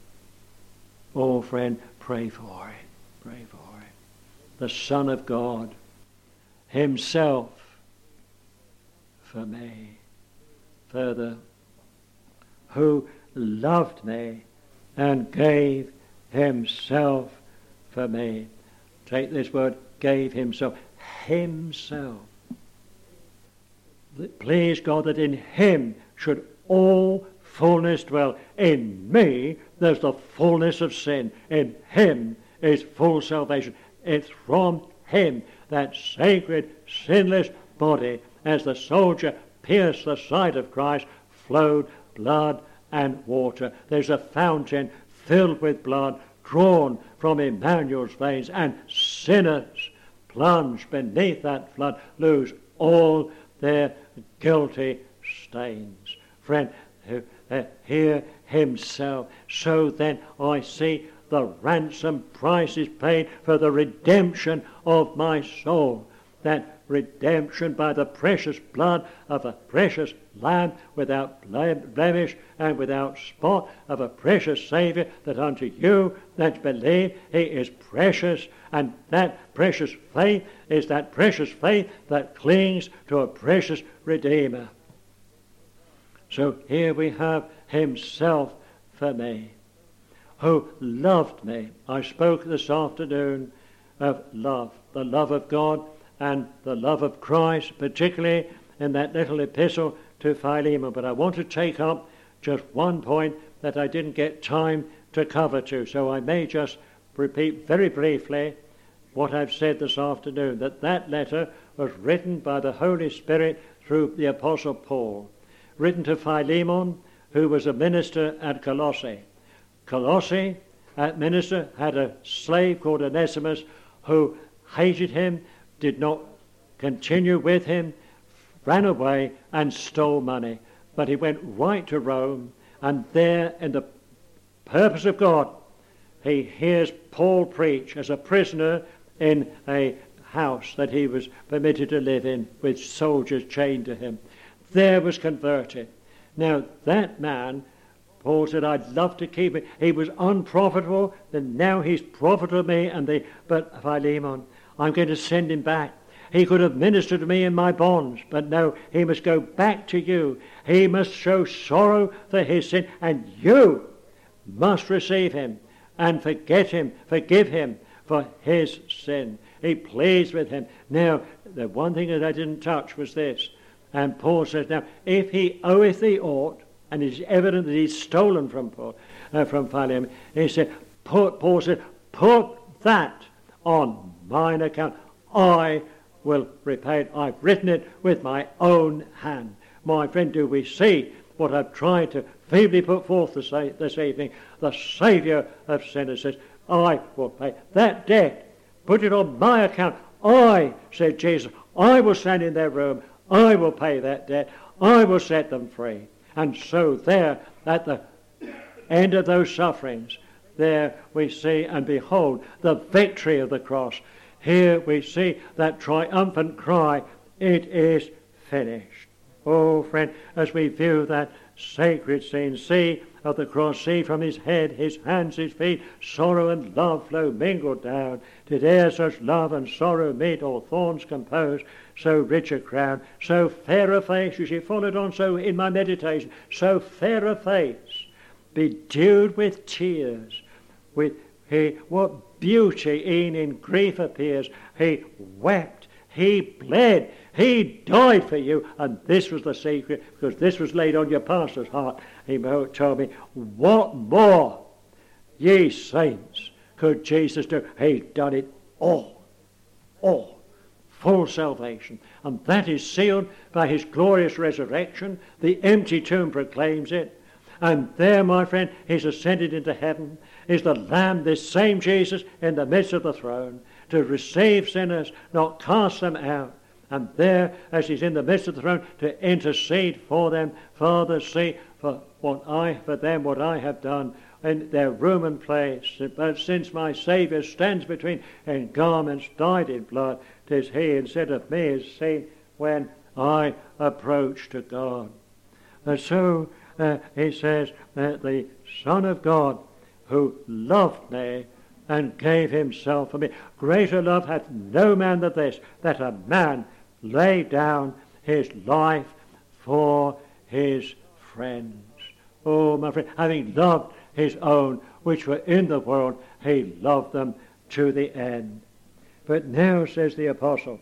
Oh, friend, pray for it. Pray for it. The Son of God himself for me. Further, who loved me and gave himself for me. Take this word, gave himself. Himself. Please God that in him should all fullness dwell. In me there's the fullness of sin. In him is full salvation. It's from him, that sacred, sinless body, as the soldier pierced the side of Christ, flowed blood and water. There's a fountain filled with blood drawn from Emmanuel's veins, and sinners plunged beneath that flood lose all their guilty stains. Friend, hear himself. So then I see the ransom price is paid for the redemption of my soul. That redemption by the precious blood of a precious Lamb, without blemish and without spot, of a precious Saviour, that unto you that believe he is precious, and that precious faith is that precious faith that clings to a precious Redeemer. So here we have himself for me, who loved me. I spoke this afternoon of love, the love of God and the love of Christ, particularly in that little epistle to Philemon. But I want to take up just one point that I didn't get time to cover to, so I may just repeat very briefly what I've said this afternoon, that letter was written by the Holy Spirit through the Apostle Paul, written to Philemon, who was a minister at Colossae. Colossae, that minister, had a slave called Onesimus, who hated him, did not continue with him, ran away and stole money. But he went right to Rome, and there, in the purpose of God, he hears Paul preach as a prisoner in a house that he was permitted to live in with soldiers chained to him. There was converted. Now that man, Paul said, I'd love to keep it. He was unprofitable, and now he's profitable to me. But Philemon, I'm going to send him back. He could have ministered to me in my bonds, but no, he must go back to you. He must show sorrow for his sin, and you must receive him and forgive him for his sin. He pleads with him. Now, the one thing that I didn't touch was this. And Paul says, now, if he oweth thee aught, and it is evident that he's stolen from Philemon, he said, Paul said, put that on mine account. I will repay it. I've written it with my own hand. My friend, do we see what I've tried to feebly put forth this evening? The Saviour of sinners says, I will pay that debt. Put it on my account. I, said Jesus, I will stand in their room. I will pay that debt. I will set them free. And so there, at the end of those sufferings, there we see and behold the victory of the cross. Here we see that triumphant cry, it is finished. Oh, friend, as we view that sacred scene, see of the cross, see from his head, his hands, his feet, sorrow and love flow mingled down. Did e'er such love and sorrow meet, or thorns compose so rich a crown, so fair a face, you see, followed on so in my meditation, so fair a face, bedewed with tears, what beauty e'en in grief appears. He wept, he bled, he died for you, and this was the secret, because this was laid on your pastor's heart. He told me, what more, ye saints, could Jesus do? He's done it all, full salvation, and that is sealed by his glorious resurrection. The empty tomb proclaims it. And there, my friend, he's ascended into heaven, is the Lamb, this same Jesus, in the midst of the throne, to receive sinners, not cast them out. And there, as he's in the midst of the throne, to intercede for them. Father, see for them what I have done in their room and place. But since my Saviour stands between in garments dyed in blood, 'tis he instead of me is seen when I approach to God. And so he says that the Son of God, who loved me and gave himself for me. Greater love hath no man than this, that a man lay down his life for his friends. Oh, my friend, having loved his own which were in the world, he loved them to the end. But now, says the apostle,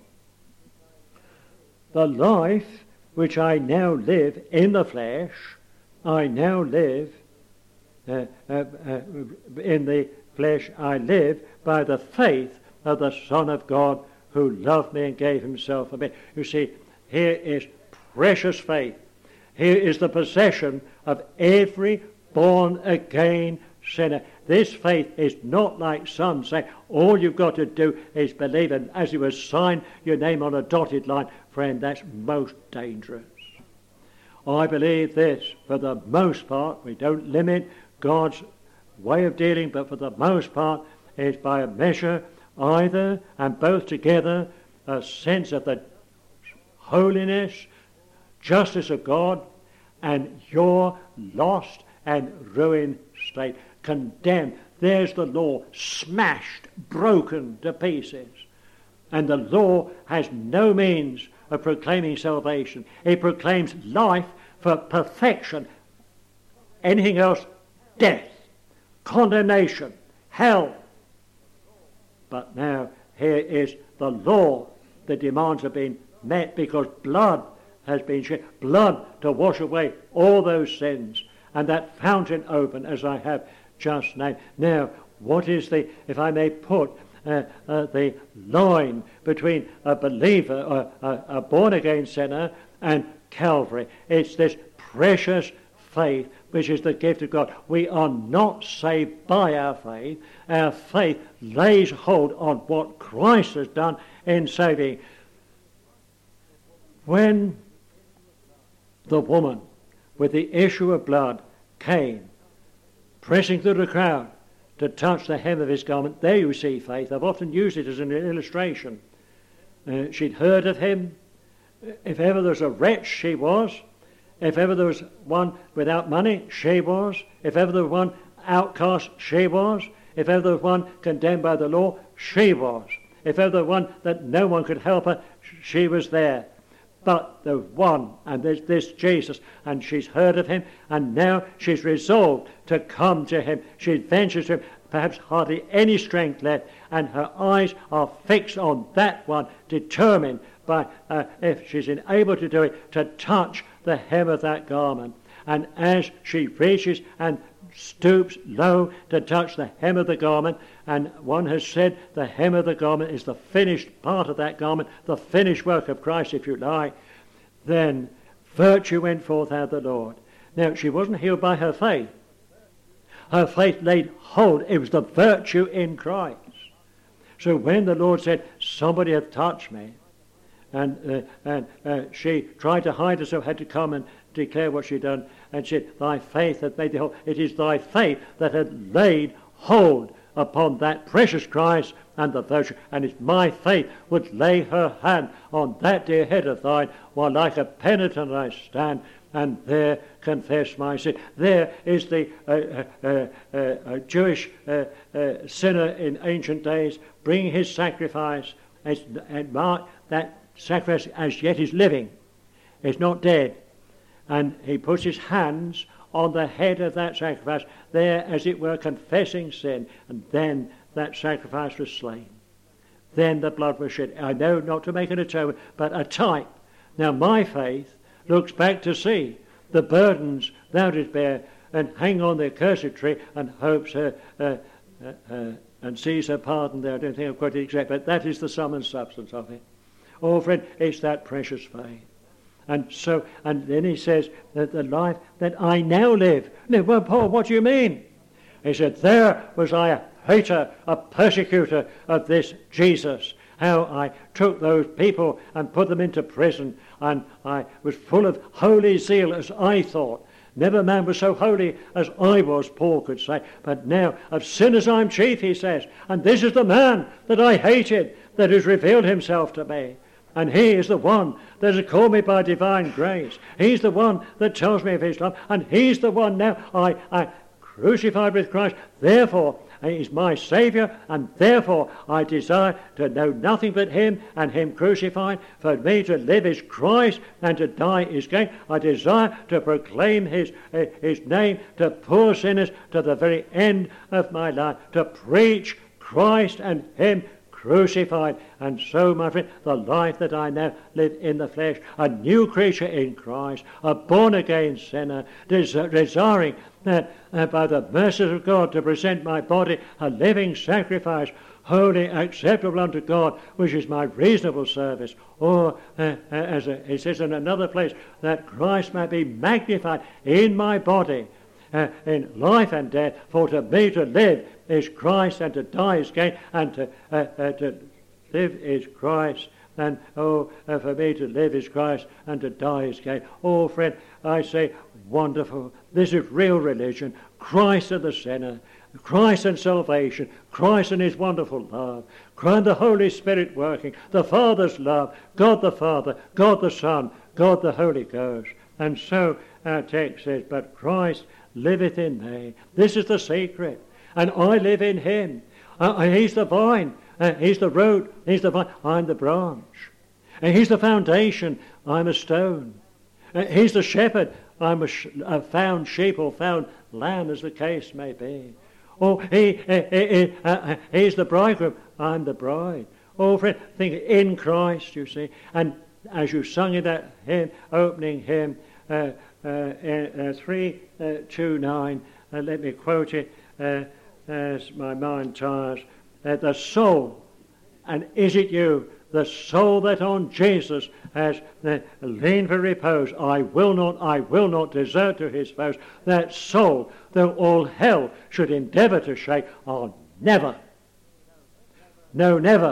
the life which I now live in the flesh, I now live in the flesh, I live by the faith of the Son of God who loved me and gave himself for me. You see, here is precious faith. Here is the possession of every born-again sinner. This faith is not like some say, all you've got to do is believe, and as you sign your name on a dotted line. Friend, that's most dangerous. I believe this, for the most part, we don't limit God's way of dealing, but for the most part, is by a measure, either and both together, a sense of the holiness, justice of God, and your lost and ruined state. Condemned. There's the law, smashed, broken to pieces. And the law has no means of proclaiming salvation. It proclaims life for perfection. Anything else, death, condemnation, hell. But now here is the law. The demands have been met because blood has been shed. Blood to wash away all those sins. And that fountain open, as I have just named. Now, what is the, if I may put the line between a believer, a born-again sinner, and Calvary? It's this precious faith, which is the gift of God. We are not saved by our faith. Our faith lays hold on what Christ has done in saving. When the woman with the issue of blood came, pressing through the crowd to touch the hem of his garment, there you see faith. I've often used it as an illustration. She'd heard of him. If ever there was a wretch, she was. If ever there was one without money, she was. If ever there was one outcast, she was. If ever there was one condemned by the law, she was. If ever there was one that no one could help her, she was there. But the one, and there's this Jesus, and she's heard of him, and now she's resolved to come to him. She ventures to him, perhaps hardly any strength left, and her eyes are fixed on that one, determined by, if she's enabled to do it, to touch the hem of that garment. And as she reaches and stoops low to touch the hem of the garment, and one has said the hem of the garment is the finished part of that garment, the finished work of Christ, if you like, then virtue went forth out of the Lord. Now, she wasn't healed by her faith. Her faith laid hold. It was the virtue in Christ. So when the Lord said, somebody hath touched me, and she tried to hide herself, had to come and declare what she'd done, and she said, thy faith hath made thee whole. It is thy faith that had laid hold upon that precious Christ and the virtue. And it's my faith would lay her hand on that dear head of thine, while like a penitent I stand, and there confess my sin. There is the Jewish sinner in ancient days bringing his sacrifice, and mark that sacrifice as yet is living. It's not dead. And he puts his hands on the head of that sacrifice, there, as it were, confessing sin. And then that sacrifice was slain. Then the blood was shed. I know, not to make an atonement, but a type. Now my faith looks back to see the burdens thou didst bear, and hang on the accursed tree, and hopes her and sees her pardon there. I don't think I've quoted it exactly, but that is the sum and substance of it. Oh, friend, it's that precious faith. And so, and then he says that the life that I now live. Now, well, Paul, what do you mean? He said, there was I a hater, a persecutor of this Jesus. How I took those people and put them into prison, and I was full of holy zeal, as I thought. Never man was so holy as I was, Paul could say. But now of sinners I'm chief, he says. And this is the man that I hated, that has revealed himself to me. And he is the one that has called me by divine grace. He's the one that tells me of his love. And he's the one now I crucified with Christ. Therefore, he's my Saviour, and therefore I desire to know nothing but him and him crucified. For me to live is Christ, and to die is gain. I desire to proclaim his name to poor sinners to the very end of my life, to preach Christ and him crucified. And so, my friend, the life that I now live in the flesh, a new creature in Christ, a born-again sinner, desiring that by the mercies of God to present my body a living sacrifice, holy, acceptable unto God, which is my reasonable service. Or, as it says in another place, that Christ might be magnified in my body, in life and death. For to me to live is Christ, and to die is gain, and to live is Christ. And for me to live is Christ, and to die is gain. Oh, friend, I say, wonderful. This is real religion. Christ and the sinner, Christ and salvation, Christ and his wonderful love, Christ the Holy Spirit working, the Father's love, God the Father, God the Son, God the Holy Ghost. And so our text says, but Christ liveth in me. This is the secret. And I live in him. He's the vine. He's the root. He's the vine. I'm the branch. And he's the foundation. I'm a stone. He's the shepherd. I'm a found sheep or found lamb, as the case may be. Oh, he's the bridegroom. I'm the bride. Oh, friend, think in Christ, you see. And as you sung in that hymn, opening hymn, 3:2-9, let me quote it as my mind tires. The soul And is it you, the soul that on Jesus has leaned for repose? I will not desert to his foes. That soul, though all hell should endeavour to shake, I'll never, no, never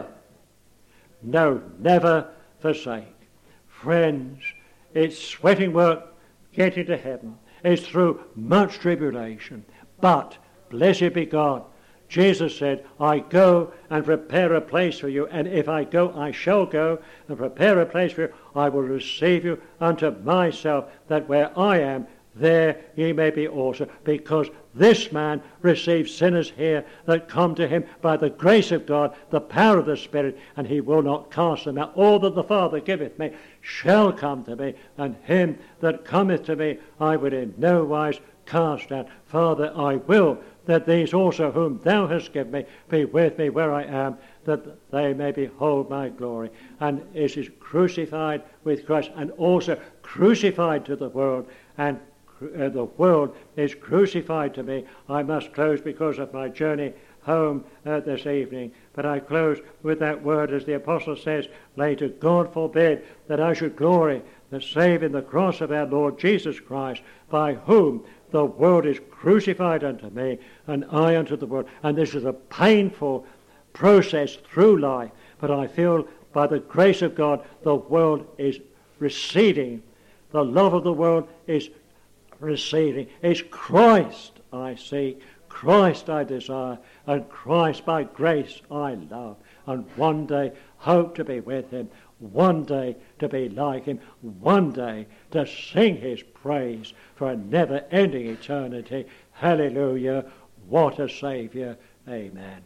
forsake. Friends, it's sweating work getting to heaven. It's through much tribulation. But, blessed be God, Jesus said, I go and prepare a place for you, and if I go, I shall go and prepare a place for you. I will receive you unto myself, that where I am, there ye may be also. Because this man receives sinners here that come to him by the grace of God, the power of the Spirit, and he will not cast them out. All that the Father giveth me shall come to me, and him that cometh to me I will in no wise cast out. Father, I will that these also whom thou hast given me be with me where I am, that they may behold my glory. And it is crucified with Christ, and also crucified to the world, and the world is crucified to me. I must close because of my journey home this evening, but I close with that word, as the apostle says later, God forbid that I should glory save in the cross of our Lord Jesus Christ, by whom the world is crucified unto me, and I unto the world. And this is a painful process through life, but I feel by the grace of God the world is receding. The love of the world is receding. It's Christ I seek, Christ I desire, and Christ by grace I love, and one day hope to be with him, one day to be like him, one day to sing his praise for a never-ending eternity. Hallelujah, what a Saviour. Amen.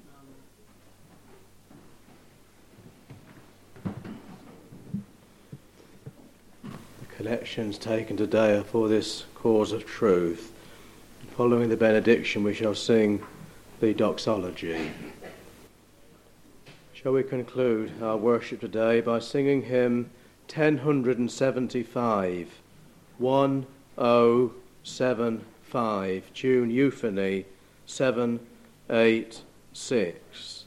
The collections taken today are for this cause of truth. Following the benediction, we shall sing the doxology. Shall we conclude our worship today by singing hymn 1075, 1075, tune Euphony 786.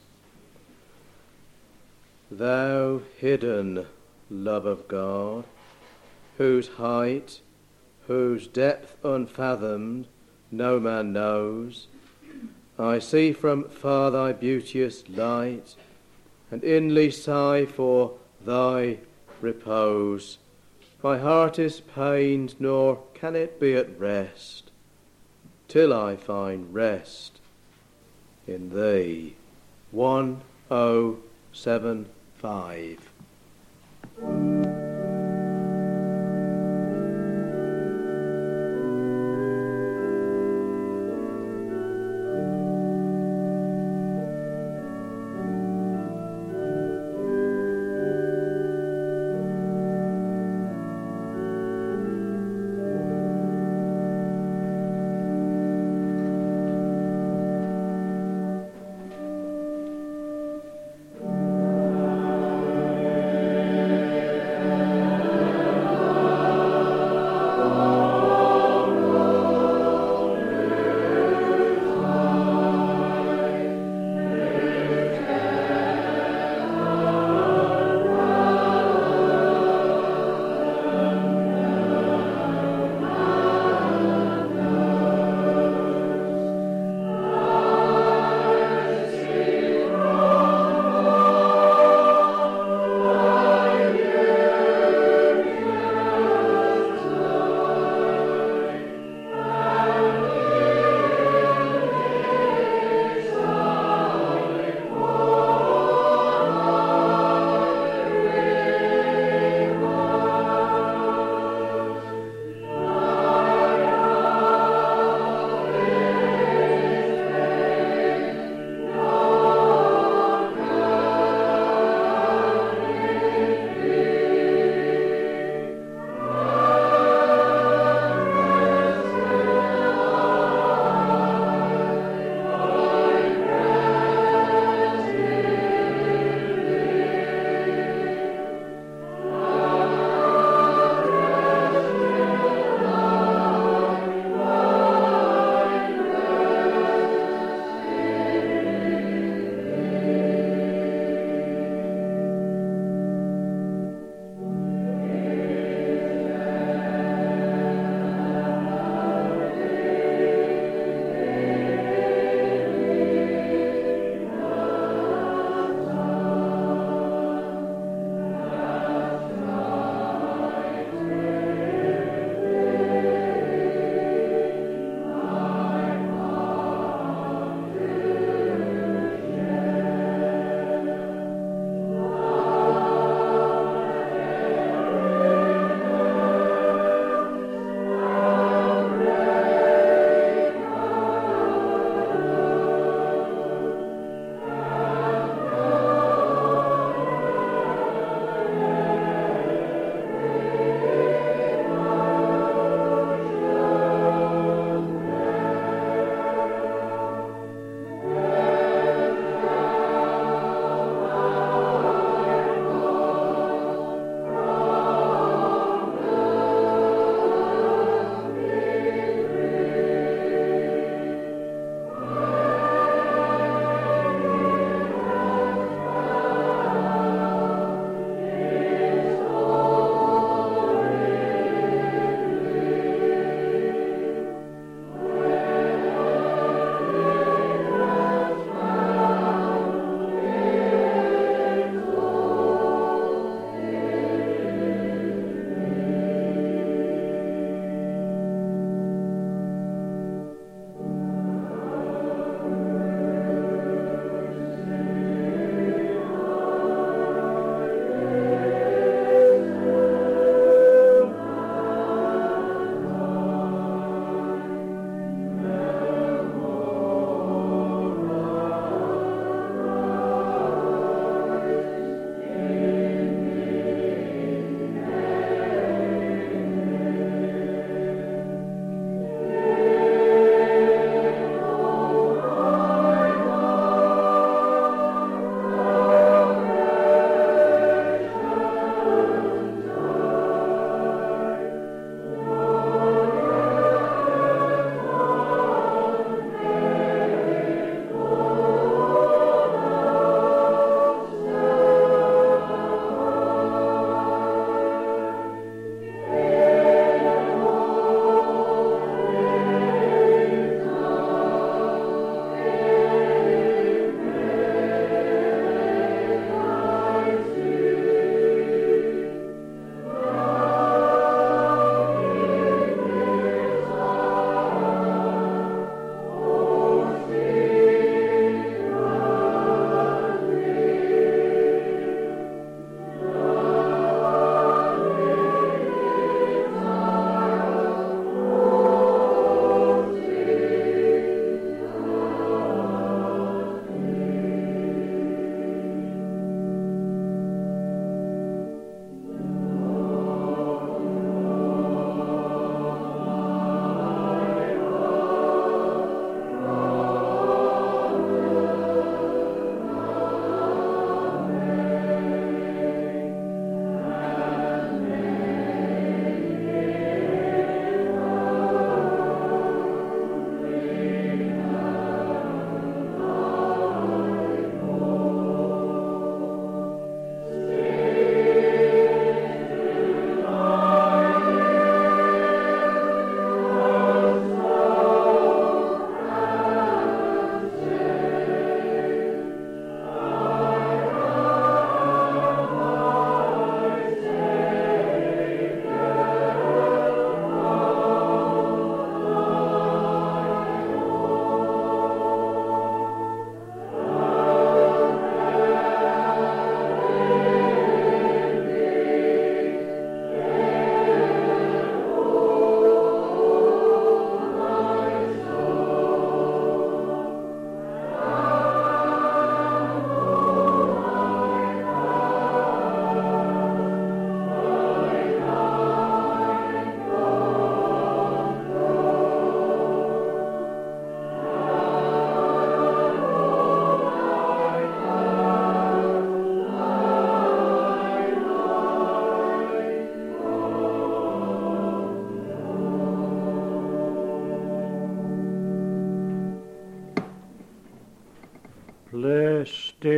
Thou hidden love of God, whose height, whose depth unfathomed, no man knows, I see from far thy beauteous light, and inly sigh for thy repose. My heart is pained, nor can it be at rest, till I find rest in thee. 1075.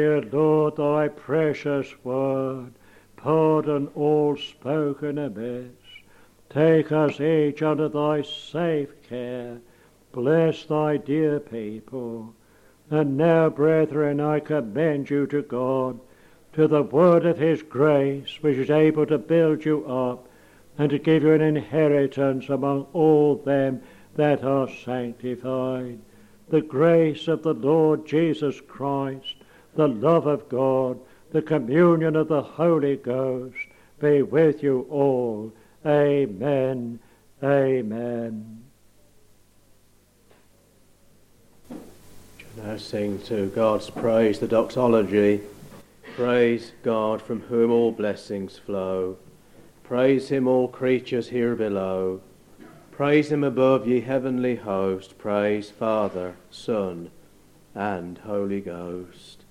dear Lord, thy precious word, pardon all spoken amiss. Take us each under thy safe care. Bless thy dear people. And now, brethren, I commend you to God, to the word of his grace, which is able to build you up and to give you an inheritance among all them that are sanctified. The grace of the Lord Jesus Christ, the love of God, the communion of the Holy Ghost be with you all. Amen. Amen. Now sing to God's praise the doxology. Praise God from whom all blessings flow. Praise him all creatures here below. Praise him above ye heavenly host. Praise Father, Son, and Holy Ghost.